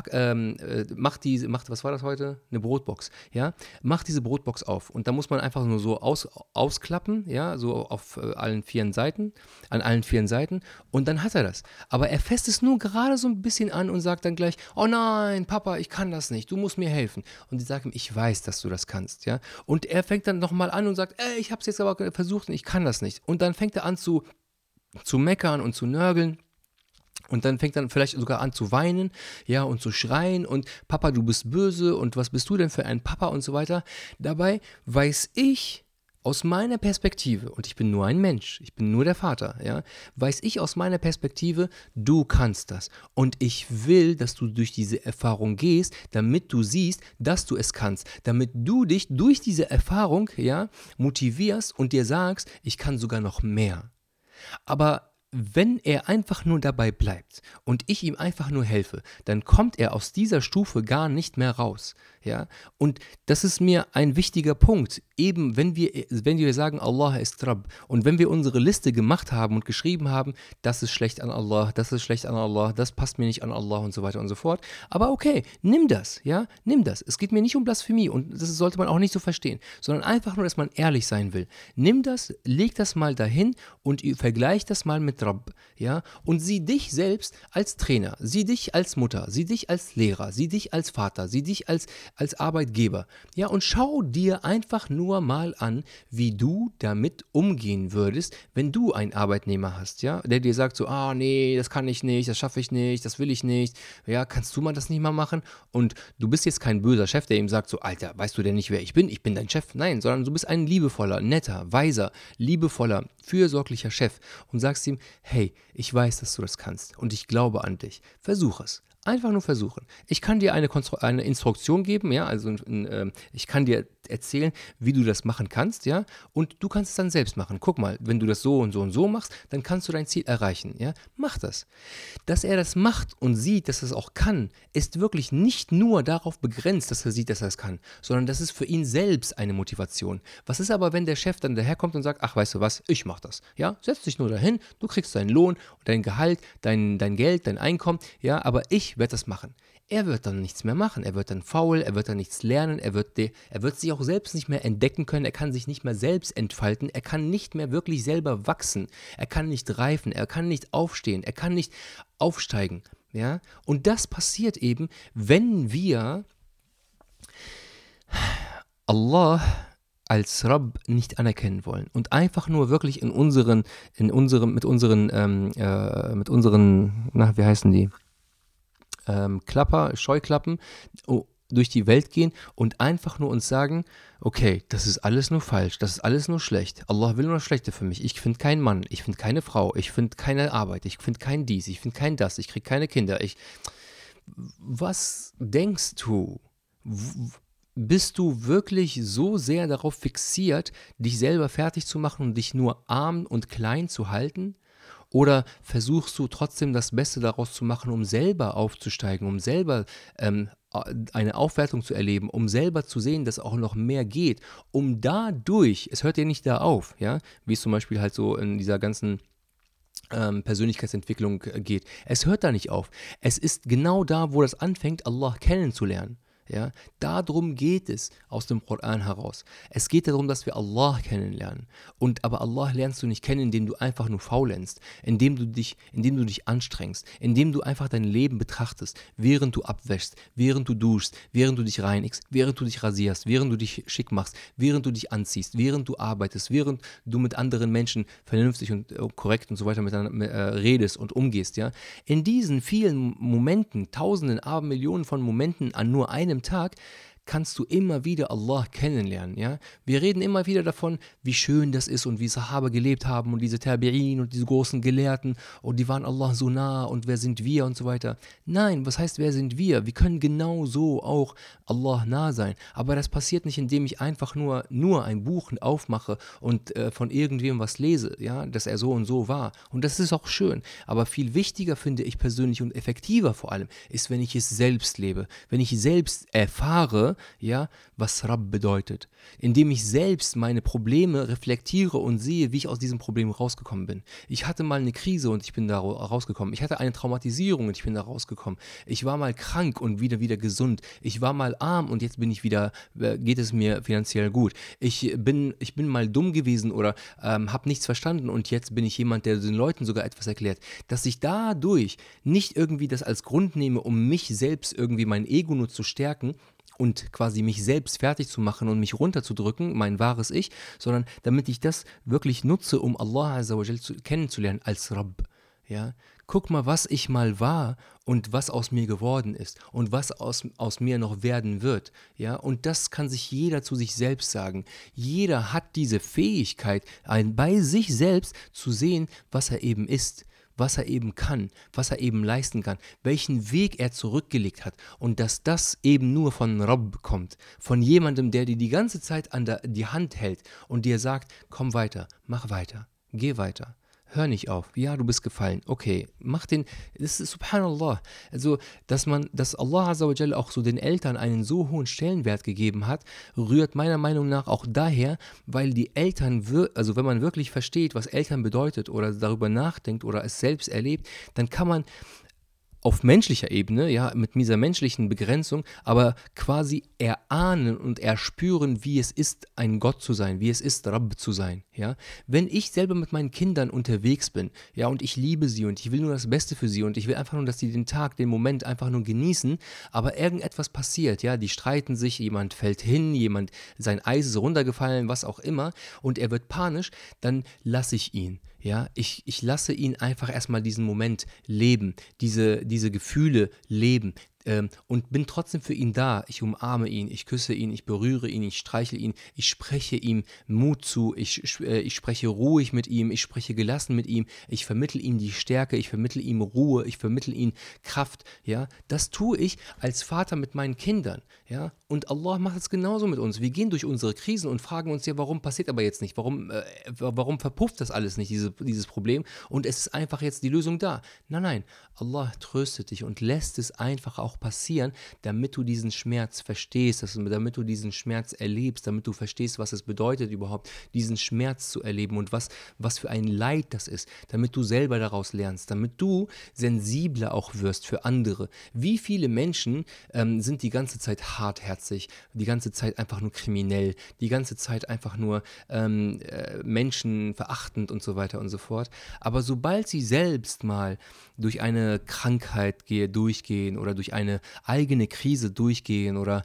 was war das heute? Eine Brotbox, ja? Mach diese Brotbox auf. Und da muss man einfach nur so ausklappen, ja, so auf allen vier Seiten, an allen vier Seiten. Und dann hat er das. Aber er fasst es nur gerade so ein bisschen an und sagt dann gleich, oh nein, Papa, ich kann das nicht, du musst mir helfen. Und ich sage ihm, ich weiß, dass du das kannst, ja. Und er fängt dann nochmal an und sagt, ich habe es jetzt aber versucht und ich kann das nicht. Und dann fängt er an zu meckern und zu nörgeln. Und dann fängt er vielleicht sogar an zu weinen, ja, und zu schreien und Papa, du bist böse und was bist du denn für ein Papa und so weiter. Dabei weiß ich aus meiner Perspektive, und ich bin nur ein Mensch, ich bin nur der Vater, ja, weiß ich aus meiner Perspektive, du kannst das. Und ich will, dass du durch diese Erfahrung gehst, damit du siehst, dass du es kannst. Damit du dich durch diese Erfahrung, ja, motivierst und dir sagst, ich kann sogar noch mehr. Aber wenn er einfach nur dabei bleibt und ich ihm einfach nur helfe, dann kommt er aus dieser Stufe gar nicht mehr raus. Ja? Und das ist mir ein wichtiger Punkt. Eben, wenn wir sagen, Allah ist Rabb und wenn wir unsere Liste gemacht haben und geschrieben haben, das ist schlecht an Allah, das ist schlecht an Allah, das passt mir nicht an Allah und so weiter und so fort. Aber okay, nimm das, ja, nimm das. Es geht mir nicht um Blasphemie und das sollte man auch nicht so verstehen, sondern einfach nur, dass man ehrlich sein will. Nimm das, leg das mal dahin und vergleich das mal mit Rabb, ja, und sieh dich selbst als Trainer, sieh dich als Mutter, sieh dich als Lehrer, sieh dich als Vater, sieh dich als Arbeitgeber, ja, und schau dir einfach nur mal an, wie du damit umgehen würdest, wenn du einen Arbeitnehmer hast, ja, der dir sagt so, nee, das kann ich nicht, das schaffe ich nicht, das will ich nicht, ja, kannst du mal das nicht mal machen? Und du bist jetzt kein böser Chef, der ihm sagt so, Alter, weißt du denn nicht, wer ich bin dein Chef, nein, sondern du bist ein liebevoller, netter, weiser, liebevoller, fürsorglicher Chef und sagst ihm, hey, ich weiß, dass du das kannst und ich glaube an dich. Versuch es. Einfach nur versuchen. Ich kann dir eine Instruktion geben, ja, also ich kann dir erzählen, wie du das machen kannst, ja, und du kannst es dann selbst machen. Guck mal, wenn du das so und so und so machst, dann kannst du dein Ziel erreichen, ja. Mach das. Dass er das macht und sieht, dass er es auch kann, ist wirklich nicht nur darauf begrenzt, dass er sieht, dass er es kann, sondern das ist für ihn selbst eine Motivation. Was ist aber, wenn der Chef dann daherkommt und sagt, ach, weißt du was, ich mach das, ja, setz dich nur dahin, du kriegst deinen Lohn, dein Gehalt, dein Geld, dein Einkommen, ja, aber ich werde das machen. Er wird dann nichts mehr machen, er wird dann faul, er wird dann nichts lernen, er wird sich auch selbst nicht mehr entdecken können, er kann sich nicht mehr selbst entfalten, er kann nicht mehr wirklich selber wachsen, er kann nicht reifen, er kann nicht aufstehen, er kann nicht aufsteigen, ja? Und das passiert eben, wenn wir Allah als Rabb nicht anerkennen wollen und einfach nur wirklich mit unseren, wie heißen die? Scheuklappen durch die Welt gehen und einfach nur uns sagen, okay, das ist alles nur falsch, das ist alles nur schlecht. Allah will nur das Schlechte für mich. Ich finde keinen Mann, ich finde keine Frau, ich finde keine Arbeit, ich finde kein dies, ich finde kein das, ich kriege keine Kinder. Was denkst du? Bist du wirklich so sehr darauf fixiert, dich selber fertig zu machen und dich nur arm und klein zu halten? Oder versuchst du trotzdem das Beste daraus zu machen, um selber aufzusteigen, um selber eine Aufwertung zu erleben, um selber zu sehen, dass auch noch mehr geht, um dadurch, es hört ja nicht da auf, ja, wie es zum Beispiel halt so in dieser ganzen Persönlichkeitsentwicklung geht. Es hört da nicht auf. Es ist genau da, wo das anfängt, Allah kennenzulernen. Ja, darum geht es aus dem Koran heraus. Es geht darum, dass wir Allah kennenlernen. Aber Allah lernst du nicht kennen, indem du einfach nur faulenzst, indem du dich anstrengst, indem du einfach dein Leben betrachtest, während du abwäschst, während du duschst, während du dich reinigst, während du dich rasierst, während du dich schick machst, während du dich anziehst, während du arbeitest, während du mit anderen Menschen vernünftig und korrekt und so weiter miteinander redest und umgehst. Ja? In diesen vielen Momenten, Tausenden, Abermillionen von Momenten an nur einem Tag, kannst du immer wieder Allah kennenlernen, ja. Wir reden immer wieder davon, wie schön das ist und wie Sahaba gelebt haben und diese Tabi'in und diese großen Gelehrten und die waren Allah so nah und wer sind wir und so weiter. Nein, was heißt, wer sind wir? Wir können genau so auch Allah nah sein. Aber das passiert nicht, indem ich einfach nur ein Buch aufmache und von irgendwem was lese, ja, dass er so und so war. Und das ist auch schön. Aber viel wichtiger finde ich persönlich und effektiver vor allem, ist, wenn ich es selbst lebe. Wenn ich selbst erfahre, ja, was Rabb bedeutet. Indem ich selbst meine Probleme reflektiere und sehe, wie ich aus diesem Problem rausgekommen bin. Ich hatte mal eine Krise und ich bin da rausgekommen. Ich hatte eine Traumatisierung und ich bin da rausgekommen. Ich war mal krank und wieder gesund. Ich war mal arm und jetzt bin ich wieder, geht es mir finanziell gut. Ich bin mal dumm gewesen oder habe nichts verstanden und jetzt bin ich jemand, der den Leuten sogar etwas erklärt. Dass ich dadurch nicht irgendwie das als Grund nehme, um mich selbst irgendwie mein Ego nur zu stärken, und quasi mich selbst fertig zu machen und mich runterzudrücken, mein wahres Ich, sondern damit ich das wirklich nutze, um Allah Azza wa Jal kennenzulernen als Rabb. Ja? Guck mal, was ich mal war und was aus mir geworden ist und was aus mir noch werden wird. Ja? Und das kann sich jeder zu sich selbst sagen. Jeder hat diese Fähigkeit, bei sich selbst zu sehen, was er eben ist, was er eben kann, was er eben leisten kann, welchen Weg er zurückgelegt hat und dass das eben nur von Rabb kommt, von jemandem, der dir die ganze Zeit die Hand hält und dir sagt, komm weiter, mach weiter, geh weiter. Hör nicht auf. Ja, du bist gefallen. Okay, das ist Subhanallah. Also, dass Allah Azza wa Jalla auch so den Eltern einen so hohen Stellenwert gegeben hat, rührt meiner Meinung nach auch daher, weil die Eltern, also wenn man wirklich versteht, was Eltern bedeutet oder darüber nachdenkt oder es selbst erlebt, dann kann man auf menschlicher Ebene, ja, mit dieser menschlichen Begrenzung, aber quasi erahnen und erspüren, wie es ist, ein Gott zu sein, wie es ist, Rabb zu sein, ja. Wenn ich selber mit meinen Kindern unterwegs bin, ja, und ich liebe sie und ich will nur das Beste für sie und ich will einfach nur, dass sie den Tag, den Moment einfach nur genießen, aber irgendetwas passiert, ja, die streiten sich, jemand fällt hin, sein Eis ist runtergefallen, was auch immer, und er wird panisch, dann lasse ich ihn. Ja, ich lasse ihn einfach erstmal diesen Moment leben, diese Gefühle leben, und bin trotzdem für ihn da. Ich umarme ihn, ich küsse ihn, ich berühre ihn, ich streiche ihn, ich spreche ihm Mut zu, ich spreche ruhig mit ihm, ich spreche gelassen mit ihm, ich vermittle ihm die Stärke, ich vermittle ihm Ruhe, ich vermittle ihm Kraft. Ja, das tue ich als Vater mit meinen Kindern. Ja, und Allah macht es genauso mit uns. Wir gehen durch unsere Krisen und fragen uns ja, warum passiert aber jetzt nicht? Warum verpufft das alles nicht, dieses Problem? Und es ist einfach jetzt die Lösung da. Nein, Allah tröstet dich und lässt es einfach auch passieren, damit du diesen Schmerz verstehst, damit du diesen Schmerz erlebst, damit du verstehst, was es bedeutet überhaupt, diesen Schmerz zu erleben und was für ein Leid das ist, damit du selber daraus lernst, damit du sensibler auch wirst für andere. Wie viele Menschen sind die ganze Zeit hartherzig, die ganze Zeit einfach nur kriminell, die ganze Zeit einfach nur menschenverachtend und so weiter und so fort. Aber sobald sie selbst mal durch eine Krankheit durchgehen oder durch eine eigene Krise durchgehen oder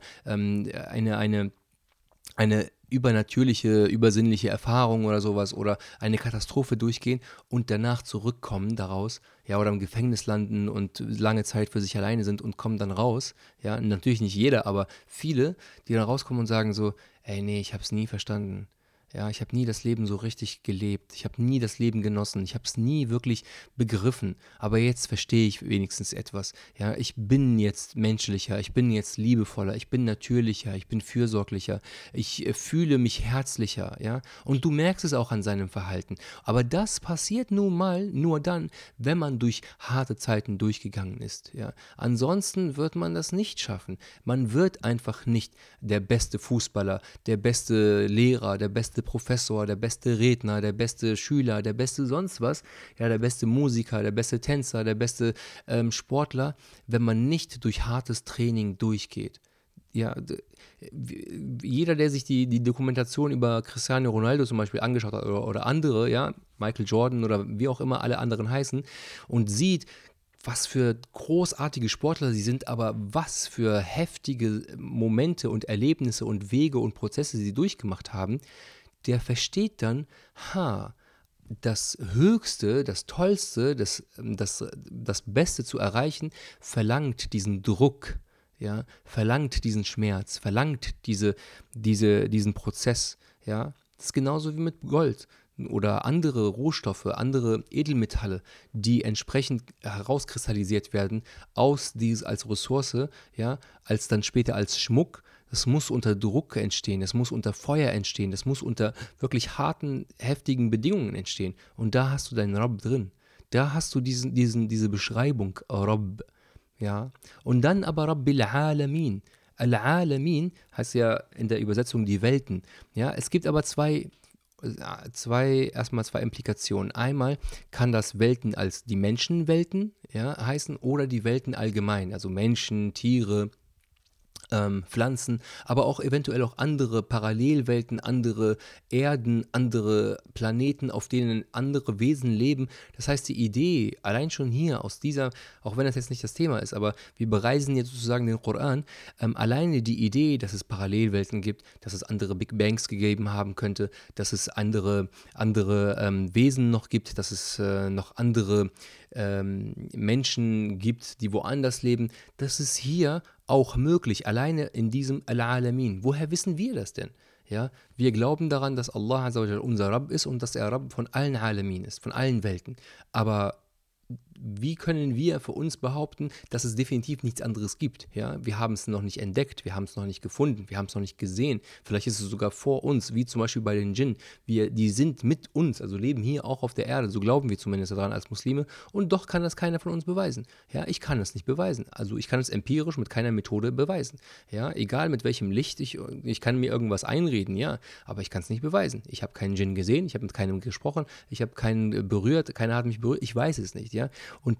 eine übernatürliche, übersinnliche Erfahrung oder sowas oder eine Katastrophe durchgehen und danach zurückkommen daraus, ja, oder im Gefängnis landen und lange Zeit für sich alleine sind und kommen dann raus, ja, natürlich nicht jeder, aber viele, die dann rauskommen und sagen so, ey, nee, ich hab's nie verstanden. Ja, ich habe nie das Leben so richtig gelebt. Ich habe nie das Leben genossen. Ich habe es nie wirklich begriffen. Aber jetzt verstehe ich wenigstens etwas. Ja, ich bin jetzt menschlicher, ich bin jetzt liebevoller, ich bin natürlicher, ich bin fürsorglicher, ich fühle mich herzlicher. Ja, und du merkst es auch an seinem Verhalten. Aber das passiert nun mal nur dann, wenn man durch harte Zeiten durchgegangen ist. Ja, ansonsten wird man das nicht schaffen. Man wird einfach nicht der beste Fußballer, der beste Lehrer, der beste Professor, der beste Redner, der beste Schüler, der beste sonst was, ja, der beste Musiker, der beste Tänzer, der beste Sportler, wenn man nicht durch hartes Training durchgeht. Ja, jeder, der sich die Dokumentation über Cristiano Ronaldo zum Beispiel angeschaut hat oder andere, ja, Michael Jordan oder wie auch immer alle anderen heißen und sieht, was für großartige Sportler sie sind, aber was für heftige Momente und Erlebnisse und Wege und Prozesse sie durchgemacht haben, der versteht dann, das Höchste, das Tollste, das Beste zu erreichen, verlangt diesen Druck, ja, verlangt diesen Schmerz, verlangt diesen Prozess, ja. Das ist genauso wie mit Gold oder andere Rohstoffe, andere Edelmetalle, die entsprechend herauskristallisiert werden als Ressource, ja, als dann später als Schmuck. Das muss unter Druck entstehen, das muss unter Feuer entstehen, das muss unter wirklich harten, heftigen Bedingungen entstehen. Und da hast du deinen Rabb drin. Da hast du diese Beschreibung, Rabb, ja. Und dann aber Rabbil Alamin. Al-Alamin heißt ja in der Übersetzung die Welten. Ja, es gibt aber erstmal zwei Implikationen. Einmal kann das Welten als die Menschenwelten, ja, heißen oder die Welten allgemein, also Menschen, Tiere, Pflanzen, aber auch eventuell auch andere Parallelwelten, andere Erden, andere Planeten, auf denen andere Wesen leben. Das heißt, die Idee, allein schon hier aus dieser, auch wenn das jetzt nicht das Thema ist, aber wir bereisen jetzt sozusagen den Koran, alleine die Idee, dass es Parallelwelten gibt, dass es andere Big Bangs gegeben haben könnte, dass es andere Wesen noch gibt, dass es noch andere Menschen gibt, die woanders leben, das ist hier auch möglich, alleine in diesem Al-Alamin. Woher wissen wir das denn? Ja, wir glauben daran, dass Allah Azza wa Jalla unser Rabb ist und dass er Rabb von allen Alamin ist, von allen Welten. Aber wie können wir für uns behaupten, dass es definitiv nichts anderes gibt? Ja, wir haben es noch nicht entdeckt, wir haben es noch nicht gefunden, wir haben es noch nicht gesehen. Vielleicht ist es sogar vor uns, wie zum Beispiel bei den Djinn. Die sind mit uns, also leben hier auch auf der Erde. So glauben wir zumindest daran als Muslime. Und doch kann das keiner von uns beweisen. Ja, ich kann es nicht beweisen. Also ich kann es empirisch mit keiner Methode beweisen. Ja, egal mit welchem Licht, ich kann mir irgendwas einreden, ja, aber ich kann es nicht beweisen. Ich habe keinen Djinn gesehen, ich habe mit keinem gesprochen, ich habe keinen berührt, keiner hat mich berührt, ich weiß es nicht, ja. Und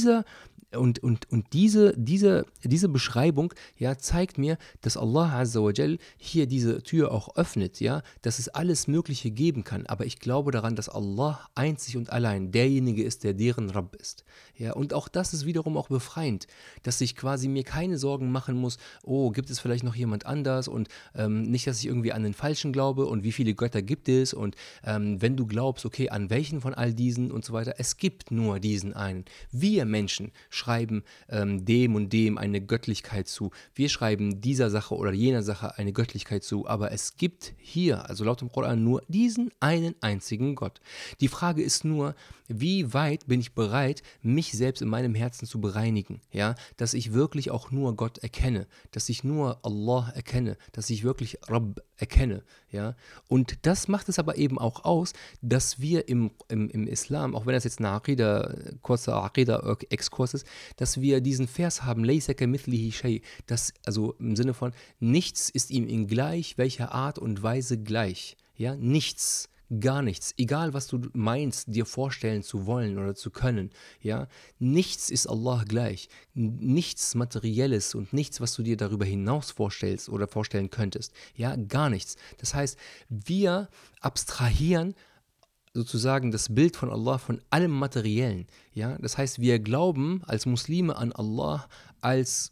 diese Beschreibung, ja, zeigt mir, dass Allah Azza wa Jal hier diese Tür auch öffnet, ja, dass es alles Mögliche geben kann. Aber ich glaube daran, dass Allah einzig und allein derjenige ist, der deren Rabb ist. Ja, und auch das ist wiederum auch befreiend, dass ich quasi mir keine Sorgen machen muss, oh, gibt es vielleicht noch jemand anders und nicht, dass ich irgendwie an den Falschen glaube und wie viele Götter gibt es und wenn du glaubst, okay, an welchen von all diesen und so weiter, es gibt nur diesen einen. Wir Menschen schreiben dem und dem eine Göttlichkeit zu. Wir schreiben dieser Sache oder jener Sache eine Göttlichkeit zu. Aber es gibt hier, also laut dem Koran, nur diesen einen einzigen Gott. Die Frage ist nur, wie weit bin ich bereit, mich selbst in meinem Herzen zu bereinigen? Ja? Dass ich wirklich auch nur Gott erkenne, dass ich nur Allah erkenne, dass ich wirklich Rabb erkenne. Ja? Und das macht es aber eben auch aus, dass wir im Islam, auch wenn das jetzt ein kurzer Aqida-Exkurs ist, dass wir diesen Vers haben, Laysa kamithlihi shay, das, also im Sinne von, nichts ist ihm in gleich welcher Art und Weise gleich. Ja, nichts. Gar nichts, egal was du meinst, dir vorstellen zu wollen oder zu können, ja, nichts ist Allah gleich, nichts Materielles und nichts, was du dir darüber hinaus vorstellst oder vorstellen könntest, ja, gar nichts. Das heißt, wir abstrahieren sozusagen das Bild von Allah von allem Materiellen, ja, das heißt, wir glauben als Muslime an Allah als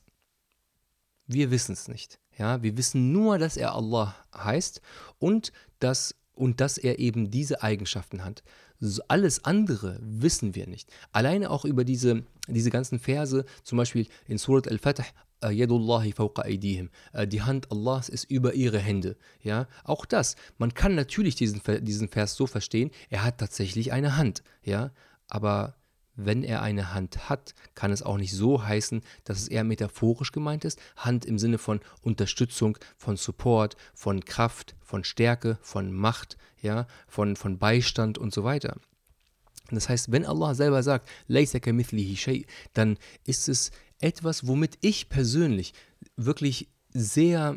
wir wissen es nicht, ja, wir wissen nur, dass er Allah heißt und dass er eben diese Eigenschaften hat. Alles andere wissen wir nicht. Alleine auch über diese ganzen Verse, zum Beispiel in Surat Al-Fatih, Yadullahi fawqa aydihim. Die Hand Allahs ist über ihre Hände. Ja, auch das. Man kann natürlich diesen Vers so verstehen, er hat tatsächlich eine Hand. Ja, aber wenn er eine Hand hat, kann es auch nicht so heißen, dass es eher metaphorisch gemeint ist. Hand im Sinne von Unterstützung, von Support, von Kraft, von Stärke, von Macht, ja, von Beistand und so weiter. Das heißt, wenn Allah selber sagt, Laysa kamithlihi shay, dann ist es etwas, womit ich persönlich wirklich sehr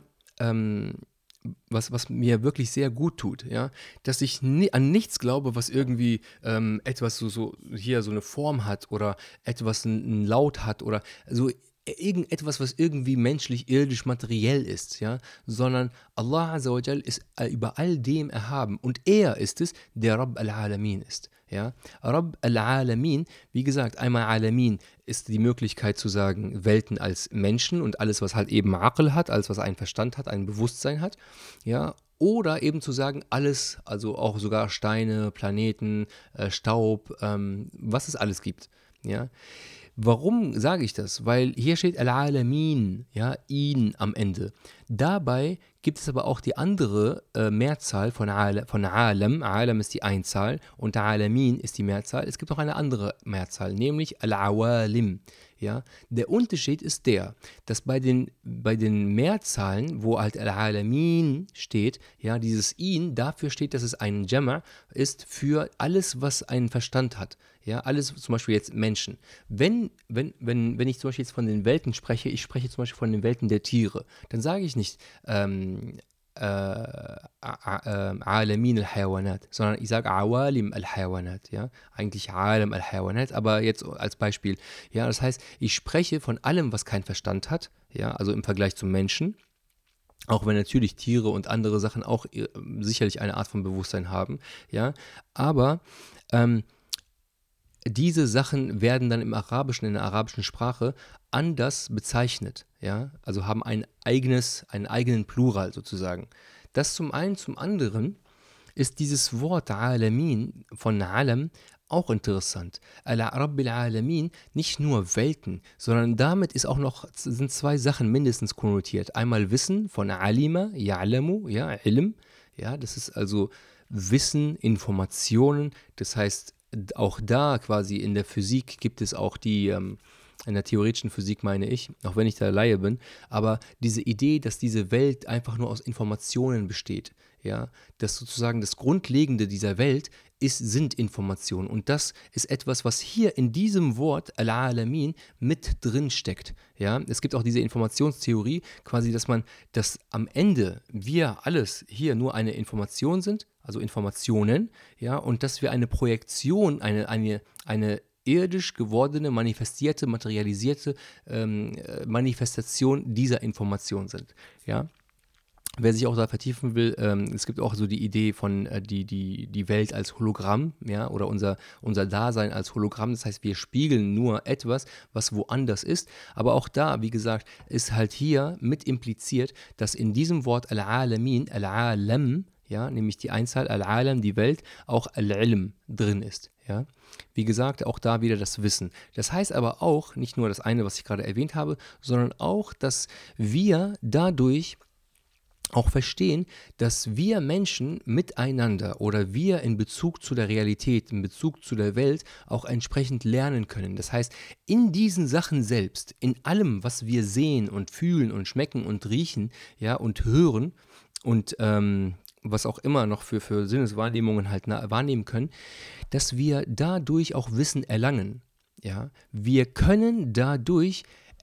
was mir wirklich sehr gut tut, ja, dass ich an nichts glaube, was irgendwie etwas so hier so eine Form hat oder etwas einen Laut hat oder so irgendetwas, was irgendwie menschlich, irdisch, materiell ist, ja, sondern Allah Azza wa Jal ist über all dem erhaben und er ist es, der Rabb al-Alamin ist. Ja? Rabb al-Alamin, wie gesagt, einmal Alamin ist die Möglichkeit zu sagen, Welten als Menschen und alles, was halt eben Aql hat, alles, was einen Verstand hat, ein Bewusstsein hat, ja, oder eben zu sagen, alles, also auch sogar Steine, Planeten, Staub, was es alles gibt, ja. Warum sage ich das? Weil hier steht Al-Alamin, ja, ihn am Ende. Dabei gibt es aber auch die andere Mehrzahl von Alam. Alam ist die Einzahl und Alamin ist die Mehrzahl. Es gibt auch eine andere Mehrzahl, nämlich Al-Awalim. Ja? Der Unterschied ist der, dass bei den Mehrzahlen, wo halt Al-Alamin steht, ja, dieses ihn, dafür steht, dass es ein Jama' ist für alles, was einen Verstand hat. Ja, alles, zum Beispiel jetzt Menschen. Wenn ich zum Beispiel jetzt von den Welten spreche, ich spreche zum Beispiel von den Welten der Tiere, dann sage ich nicht Alamin al-Hayawanat, sondern ich sage Awalim al-Hayawanat, ja, eigentlich Alam al-Hayawanat, aber jetzt als Beispiel, ja, das heißt, ich spreche von allem, was keinen Verstand hat, ja, also im Vergleich zum Menschen, auch wenn natürlich Tiere und andere Sachen auch sicherlich eine Art von Bewusstsein haben, ja, aber diese Sachen werden dann im Arabischen, in der arabischen Sprache anders bezeichnet, ja, also haben einen eigenen Plural sozusagen. Das zum einen, zum anderen ist dieses Wort Alamin von Alam auch interessant. Al-Rabbil Alamin, nicht nur Welten, sondern damit sind zwei Sachen mindestens konnotiert. Einmal Wissen von Alima, Ya'lamu, ja, Ilm, ja, das ist also Wissen, Informationen, das heißt, auch da quasi in der Physik gibt es auch in der theoretischen Physik meine ich, auch wenn ich da Laie bin, aber diese Idee, dass diese Welt einfach nur aus Informationen besteht, ja, dass sozusagen das Grundlegende dieser Welt sind Informationen und das ist etwas, was hier in diesem Wort Al-Alamin mit drin steckt, ja, es gibt auch diese Informationstheorie, quasi, dass am Ende wir alles hier nur eine Information sind, also Informationen, ja, und dass wir eine Projektion, eine irdisch gewordene, manifestierte, materialisierte Manifestation dieser Information sind, ja. Wer sich auch da vertiefen will, es gibt auch so die Idee von die Welt als Hologramm, ja, oder unser Dasein als Hologramm. Das heißt, wir spiegeln nur etwas, was woanders ist. Aber auch da, wie gesagt, ist halt hier mit impliziert, dass in diesem Wort Al-Alamin, Al-Alam, ja, nämlich die Einzahl Al-Alam, die Welt, auch Al-Ilm drin ist, ja. Wie gesagt, auch da wieder das Wissen. Das heißt aber auch, nicht nur das eine, was ich gerade erwähnt habe, sondern auch, dass wir dadurch auch verstehen, dass wir Menschen miteinander oder wir in Bezug zu der Realität, in Bezug zu der Welt auch entsprechend lernen können. Das heißt, in diesen Sachen selbst, in allem, was wir sehen und fühlen und schmecken und riechen, ja, und hören und was auch immer noch für Sinneswahrnehmungen halt wahrnehmen können, dass wir dadurch auch Wissen erlangen. Ja? Wir können dadurch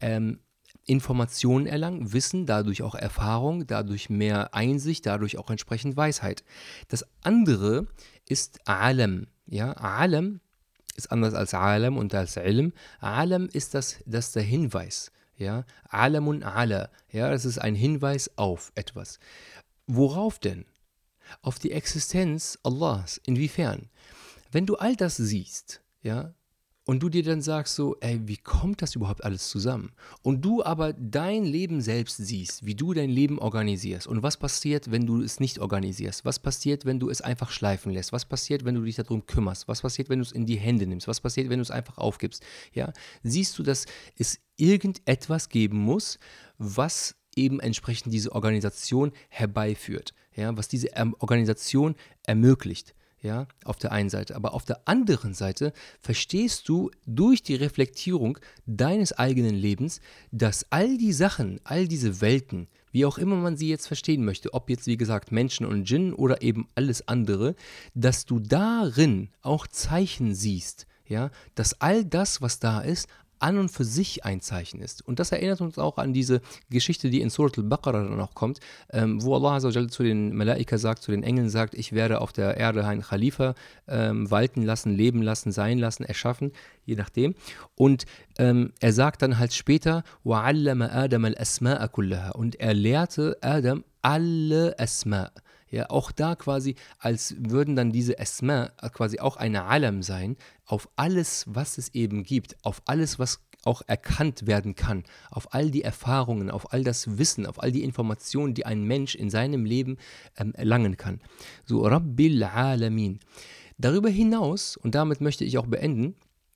Informationen erlangen, Wissen, dadurch auch Erfahrung, dadurch mehr Einsicht, dadurch auch entsprechend Weisheit. Das andere ist Alam. Ja? Alam ist anders als Alam und als Ilm. Alam ist das der Hinweis. Ja? Alamun ala. Ja? Das ist ein Hinweis auf etwas. Worauf denn? Auf die Existenz Allahs. Inwiefern? Wenn du all das siehst, ja, und du dir dann sagst so, ey, wie kommt das überhaupt alles zusammen? Und du aber dein Leben selbst siehst, wie du dein Leben organisierst. Und was passiert, wenn du es nicht organisierst? Was passiert, wenn du es einfach schleifen lässt? Was passiert, wenn du dich darum kümmerst? Was passiert, wenn du es in die Hände nimmst? Was passiert, wenn du es einfach aufgibst? Ja, siehst du, dass es irgendetwas geben muss, was eben entsprechend diese Organisation herbeiführt, ja, was diese Organisation ermöglicht. Ja, auf der einen Seite. Aber auf der anderen Seite verstehst du durch die Reflektierung deines eigenen Lebens, dass all die Sachen, all diese Welten, wie auch immer man sie jetzt verstehen möchte, ob jetzt wie gesagt Menschen und Djinn oder eben alles andere, dass du darin auch Zeichen siehst, ja, dass all das, was da ist, an und für sich ein Zeichen ist. Und das erinnert uns auch an diese Geschichte, die in Surat al-Baqarah dann auch kommt, wo Allah Azza wa Jalla zu den Malaika sagt, zu den Engeln sagt, ich werde auf der Erde einen Khalifa walten lassen, leben lassen, sein lassen, erschaffen, je nachdem. Und er sagt dann halt später, وَعَلَّمَ آدَمَ الْأَسْمَاءَ كُلَّهَا, und er lehrte Adam alle Asma. Ja, auch da quasi, als würden dann diese Asma quasi auch eine Alam sein, auf alles, was es eben gibt, auf alles, was auch erkannt werden kann, auf all die Erfahrungen, auf all das Wissen, auf all die Informationen, die ein Mensch in seinem Leben erlangen kann. So, Rabbil Alamin. Darüber hinaus, und damit möchte ich auch beenden,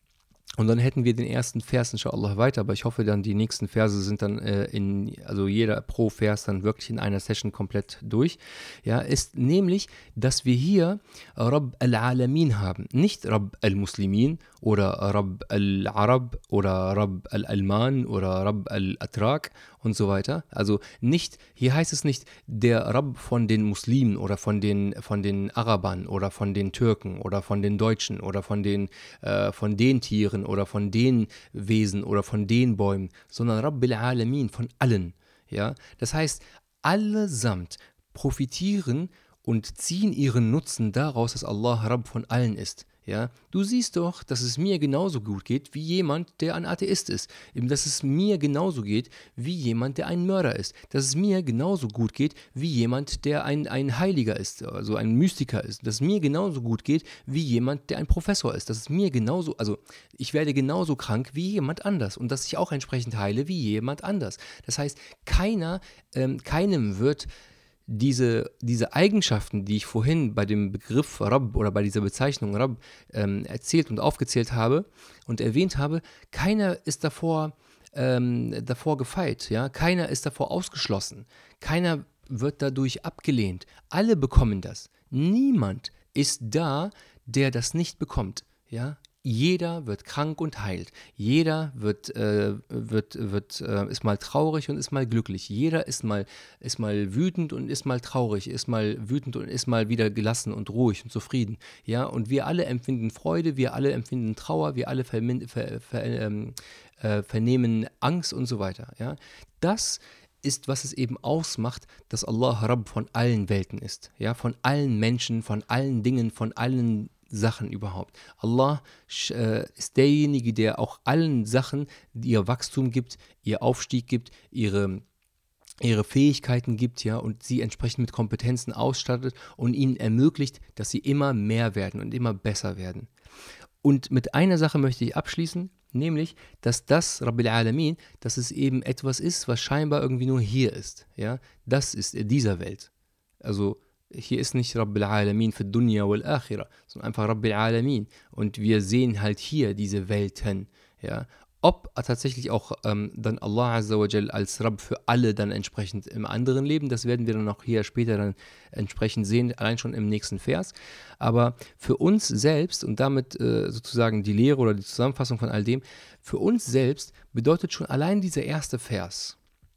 Und dann hätten wir den ersten Vers inshallah weiter, aber ich hoffe dann, die nächsten Verse sind dann also jeder pro Vers dann wirklich in einer Session komplett durch. Ja, ist nämlich, dass wir hier Rabb al-Alamin haben. Nicht Rabb al-Muslimin oder Rabb al-Arab oder Rabb al-Alman oder Rabb al-Atrak und so weiter. Also nicht, hier heißt es nicht der Rabb von den Muslimen oder von den Arabern oder von den Türken oder von den Deutschen oder von den Tieren oder von den Wesen oder von den Bäumen, sondern Rabbil Alamin, von allen. Ja? Das heißt, allesamt profitieren und ziehen ihren Nutzen daraus, dass Allah Rabb von allen ist. Ja, du siehst doch, dass es mir genauso gut geht wie jemand, der ein Atheist ist. Eben, dass es mir genauso geht wie jemand, der ein Mörder ist. Dass es mir genauso gut geht wie jemand, der ein Heiliger ist, also ein Mystiker ist. Dass es mir genauso gut geht wie jemand, der ein Professor ist. Dass es mir genauso, also ich werde genauso krank wie jemand anders und dass ich auch entsprechend heile wie jemand anders. Das heißt, keinem wird diese Eigenschaften, die ich vorhin bei dem Begriff Rabb oder bei dieser Bezeichnung Rabb erzählt und aufgezählt habe und erwähnt habe, keiner ist davor gefeit, ja? Keiner ist davor ausgeschlossen, keiner wird dadurch abgelehnt. Alle bekommen das. Niemand ist da, der das nicht bekommt, ja? Jeder wird krank und heilt. Jeder ist mal traurig und ist mal glücklich. Jeder ist mal wütend und ist mal traurig, ist mal wütend und ist mal wieder gelassen und ruhig und zufrieden. Ja, und wir alle empfinden Freude, wir alle empfinden Trauer, wir alle vernehmen Angst und so weiter. Ja, das ist, was es eben ausmacht, dass Allah Rabb von allen Welten ist. Ja, von allen Menschen, von allen Dingen, von allen Sachen überhaupt. Allah ist derjenige, der auch allen Sachen ihr Wachstum gibt, ihr Aufstieg gibt, ihre Fähigkeiten gibt, ja, und sie entsprechend mit Kompetenzen ausstattet und ihnen ermöglicht, dass sie immer mehr werden und immer besser werden. Und mit einer Sache möchte ich abschließen, nämlich, dass das Rabbil Alamin, dass es eben etwas ist, was scheinbar irgendwie nur hier ist, ja, das ist in dieser Welt. Also hier ist nicht Rabbil Alamin für Dunya wal Akhirah, sondern einfach Rabbil Alamin. Und wir sehen halt hier diese Welten. Ja. Ob tatsächlich auch dann Allah Azza wa Jal als Rabb für alle dann entsprechend im anderen Leben, das werden wir dann auch hier später dann entsprechend sehen, allein schon im nächsten Vers. Aber für uns selbst und damit sozusagen die Lehre oder die Zusammenfassung von all dem, für uns selbst bedeutet schon allein dieser erste Vers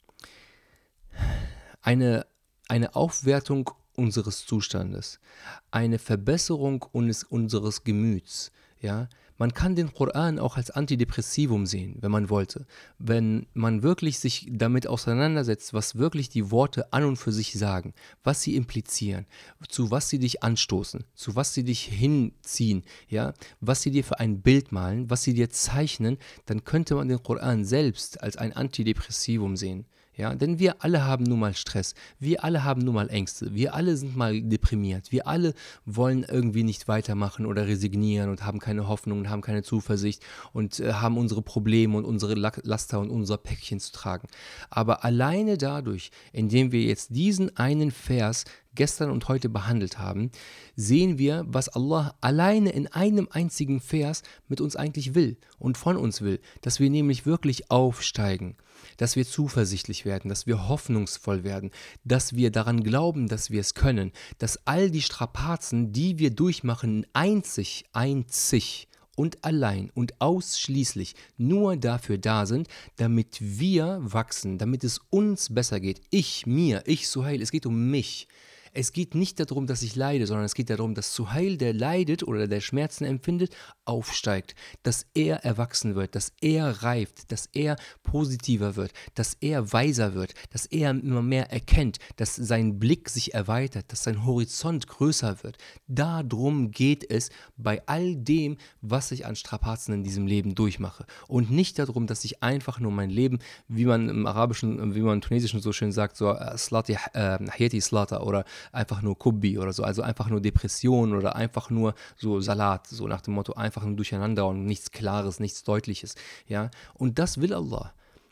eine Aufwertung unseres Zustandes, eine Verbesserung unseres Gemüts. Ja? Man kann den Koran auch als Antidepressivum sehen, wenn man wollte. Wenn man wirklich sich damit auseinandersetzt, was wirklich die Worte an und für sich sagen, was sie implizieren, zu was sie dich anstoßen, zu was sie dich hinziehen, ja? Was sie dir für ein Bild malen, was sie dir zeichnen, dann könnte man den Koran selbst als ein Antidepressivum sehen. Ja, denn wir alle haben nun mal Stress, wir alle haben nun mal Ängste, wir alle sind mal deprimiert, wir alle wollen irgendwie nicht weitermachen oder resignieren und haben keine Hoffnung und haben keine Zuversicht und haben unsere Probleme und unsere Laster und unser Päckchen zu tragen. Aber alleine dadurch, indem wir jetzt diesen einen Vers gestern und heute behandelt haben, sehen wir, was Allah alleine in einem einzigen Vers mit uns eigentlich will und von uns will, dass wir nämlich wirklich aufsteigen, dass wir zuversichtlich werden, dass wir hoffnungsvoll werden, dass wir daran glauben, dass wir es können, dass all die Strapazen, die wir durchmachen, einzig und allein und ausschließlich nur dafür da sind, damit wir wachsen, damit es uns besser geht. Ich Suhail, es geht um mich. Es geht nicht darum, dass ich leide, sondern es geht darum, dass Suhail, der leidet oder der Schmerzen empfindet, aufsteigt, dass er erwachsen wird, dass er reift, dass er positiver wird, dass er weiser wird, dass er immer mehr erkennt, dass sein Blick sich erweitert, dass sein Horizont größer wird. Darum geht es bei all dem, was ich an Strapazen in diesem Leben durchmache. Und nicht darum, dass ich einfach nur mein Leben, wie man im Arabischen, wie man im Tunesischen so schön sagt, so Slati, Hayati Slata oder einfach nur Kubbi oder so, also einfach nur Depression oder einfach nur so Salat, so nach dem Motto einfach nur Durcheinander und nichts Klares, nichts Deutliches, ja, und das will Allah.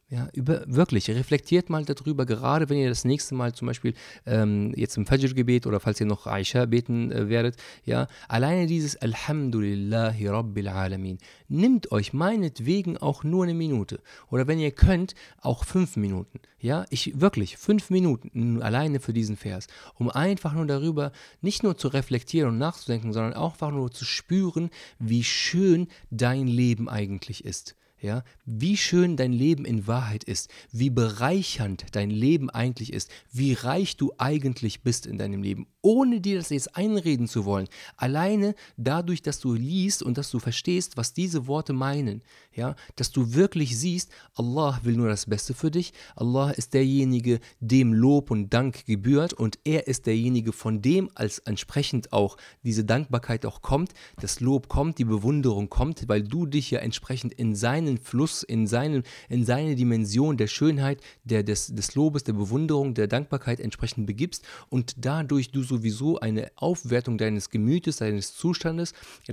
Ja, wirklich, reflektiert mal darüber, gerade wenn ihr das nächste Mal zum Beispiel jetzt im Fajr-Gebet oder falls ihr noch Aisha beten werdet, ja, alleine dieses Alhamdulillahi Rabbil Alamin, nimmt euch meinetwegen auch nur eine Minute oder wenn ihr könnt, auch 5 Minuten, ja, wirklich 5 Minuten alleine für diesen Vers, um einfach nur darüber nicht nur zu reflektieren und nachzudenken, sondern auch einfach nur zu spüren, wie schön dein Leben eigentlich ist. Ja, wie schön dein Leben in Wahrheit ist, wie bereichernd dein Leben eigentlich ist, wie reich du eigentlich bist in deinem Leben, ohne dir das jetzt einreden zu wollen. Alleine dadurch, dass du liest und dass du verstehst, was diese Worte meinen, ja, dass du wirklich siehst, Allah will nur das Beste für dich, Allah ist derjenige, dem Lob und Dank gebührt und er ist derjenige, von dem als entsprechend auch diese Dankbarkeit auch kommt, das Lob kommt, die Bewunderung kommt, weil du dich ja entsprechend in seinen Fluss, in seine Dimension der Schönheit, des Lobes, der Bewunderung, der Dankbarkeit entsprechend begibst und dadurch du sowieso eine Aufwertung deines Gemütes, deines Zustandes,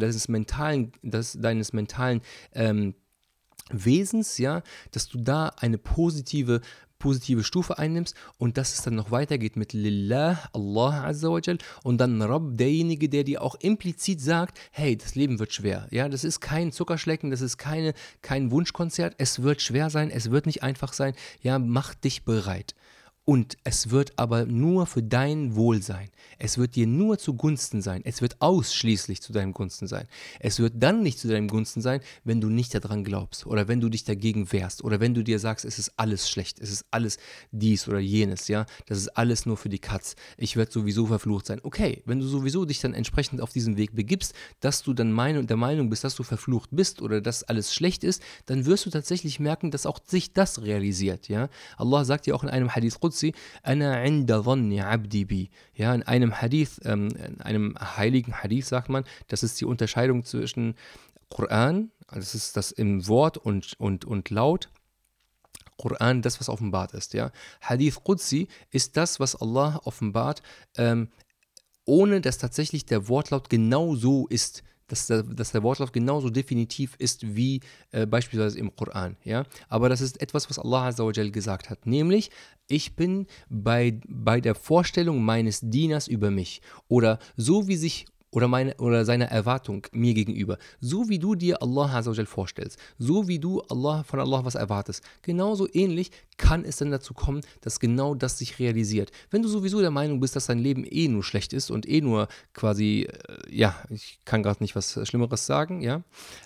deines mentalen Wesens, ja, dass du da eine positive Stufe einnimmst und dass es dann noch weitergeht mit Lillah, Allah Azza wa Jal und dann Rabb, derjenige, der dir auch implizit sagt, hey, das Leben wird schwer. Ja, das ist kein Zuckerschlecken, das ist kein Wunschkonzert, es wird schwer sein, es wird nicht einfach sein. Ja, mach dich bereit. Und es wird aber nur für dein Wohl sein. Es wird dir nur zugunsten sein. Es wird ausschließlich zu deinem Gunsten sein. Es wird dann nicht zu deinem Gunsten sein, wenn du nicht daran glaubst oder wenn du dich dagegen wehrst oder wenn du dir sagst, es ist alles schlecht, es ist alles dies oder jenes, ja, das ist alles nur für die Katz. Ich werde sowieso verflucht sein. Okay, wenn du sowieso dich dann entsprechend auf diesen Weg begibst, dass du dann der Meinung bist, dass du verflucht bist oder dass alles schlecht ist, dann wirst du tatsächlich merken, dass auch sich das realisiert, ja. Allah sagt ja auch in einem Hadith Qudsi, Ana inda dhanni abdi bi. Ja, in einem Hadith, in einem heiligen Hadith sagt man, das ist die Unterscheidung zwischen Koran, das ist das im Wort und Laut, Koran, das, was offenbart ist. Ja. Hadith Qudsi ist das, was Allah offenbart, ohne dass tatsächlich der Wortlaut genau so ist, dass der Wortlaut genauso definitiv ist wie beispielsweise im Koran. Ja? Aber das ist etwas, was Allah Azza wa Jal gesagt hat, nämlich ich bin bei der Vorstellung meines Dieners über mich oder so wie sich oder seine Erwartung mir gegenüber. So wie du dir Allah Azza wa Jal vorstellst, so wie du von Allah was erwartest, genauso ähnlich kann es dann dazu kommen, dass genau das sich realisiert. Wenn du sowieso der Meinung bist, dass dein Leben eh nur schlecht ist und eh nur quasi, ja, ich kann gerade nicht was Schlimmeres sagen, ja,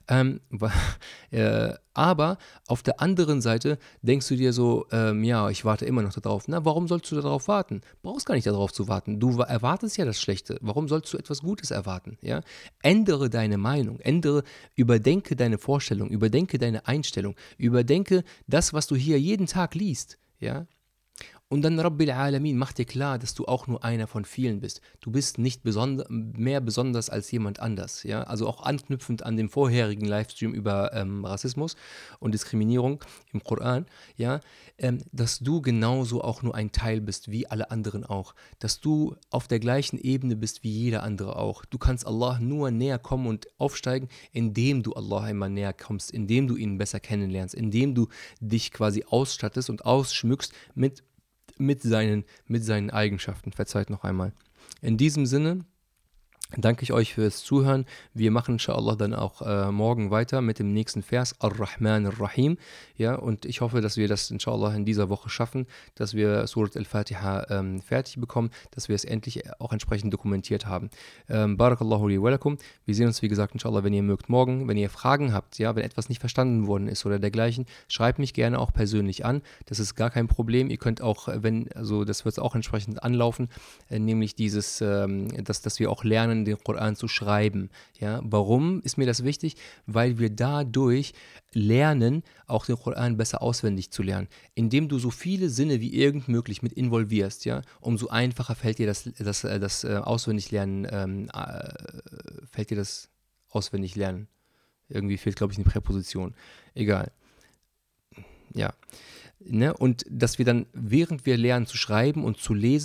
aber auf der anderen Seite denkst du dir so, ja, ich warte immer noch darauf. Na, warum sollst du darauf warten? Brauchst gar nicht darauf zu warten. Du erwartest ja das Schlechte. Warum sollst du etwas Gutes erwarten? Ja? Ändere deine Meinung, überdenke deine Vorstellung, überdenke deine Einstellung, überdenke das, was du hier jeden Tag liest. Ja? Und dann Rabbil Alamin, mach dir klar, dass du auch nur einer von vielen bist. Du bist nicht mehr besonders als jemand anders. Ja? Also auch anknüpfend an dem vorherigen Livestream über Rassismus und Diskriminierung im Koran, ja? Dass du genauso auch nur ein Teil bist, wie alle anderen auch. Dass du auf der gleichen Ebene bist, wie jeder andere auch. Du kannst Allah nur näher kommen und aufsteigen, indem du Allah immer näher kommst, indem du ihn besser kennenlernst, indem du dich quasi ausstattest und ausschmückst mit seinen Eigenschaften. Verzeiht noch einmal. In diesem Sinne danke ich euch fürs Zuhören. Wir machen inshallah dann auch morgen weiter mit dem nächsten Vers, Ar-Rahman Ar-Rahim. Ja, und ich hoffe, dass wir das inshallah in dieser Woche schaffen, dass wir Surat Al-Fatiha fertig bekommen, dass wir es endlich auch entsprechend dokumentiert haben. Barakallahu li wa lakum. Wir sehen uns, wie gesagt, inshallah, wenn ihr mögt, morgen. Wenn ihr Fragen habt, ja, wenn etwas nicht verstanden worden ist oder dergleichen, schreibt mich gerne auch persönlich an. Das ist gar kein Problem. Ihr könnt auch, also das wird auch entsprechend anlaufen, nämlich dass wir auch lernen, den Koran zu schreiben. Ja? Warum ist mir das wichtig? Weil wir dadurch lernen, auch den Koran besser auswendig zu lernen. Indem du so viele Sinne wie irgend möglich mit involvierst, ja, umso einfacher fällt dir das Auswendiglernen, fällt dir das Auswendiglernen. Irgendwie fehlt, glaube ich, eine Präposition. Egal. Ja. Ne? Und dass wir dann, während wir lernen zu schreiben und zu lesen,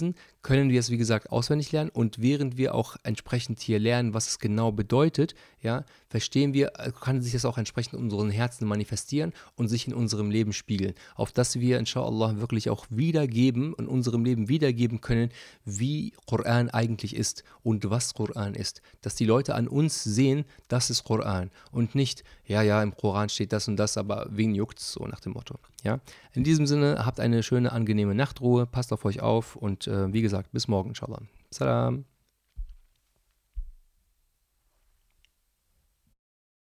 können wir es, wie gesagt, auswendig lernen und während wir auch entsprechend hier lernen, was es genau bedeutet, ja, verstehen wir, kann sich das auch entsprechend in unseren Herzen manifestieren und sich in unserem Leben spiegeln, auf dass wir, inshallah, wirklich auch wiedergeben, in unserem Leben wiedergeben können, wie Koran eigentlich ist und was Koran ist. Dass die Leute an uns sehen, das ist Koran und nicht, ja, ja, im Koran steht das und das, aber wen juckt's, so nach dem Motto, ja. In diesem Sinne, habt eine schöne, angenehme Nachtruhe, passt auf euch auf und wie gesagt, bis morgen, inshallah. Salam.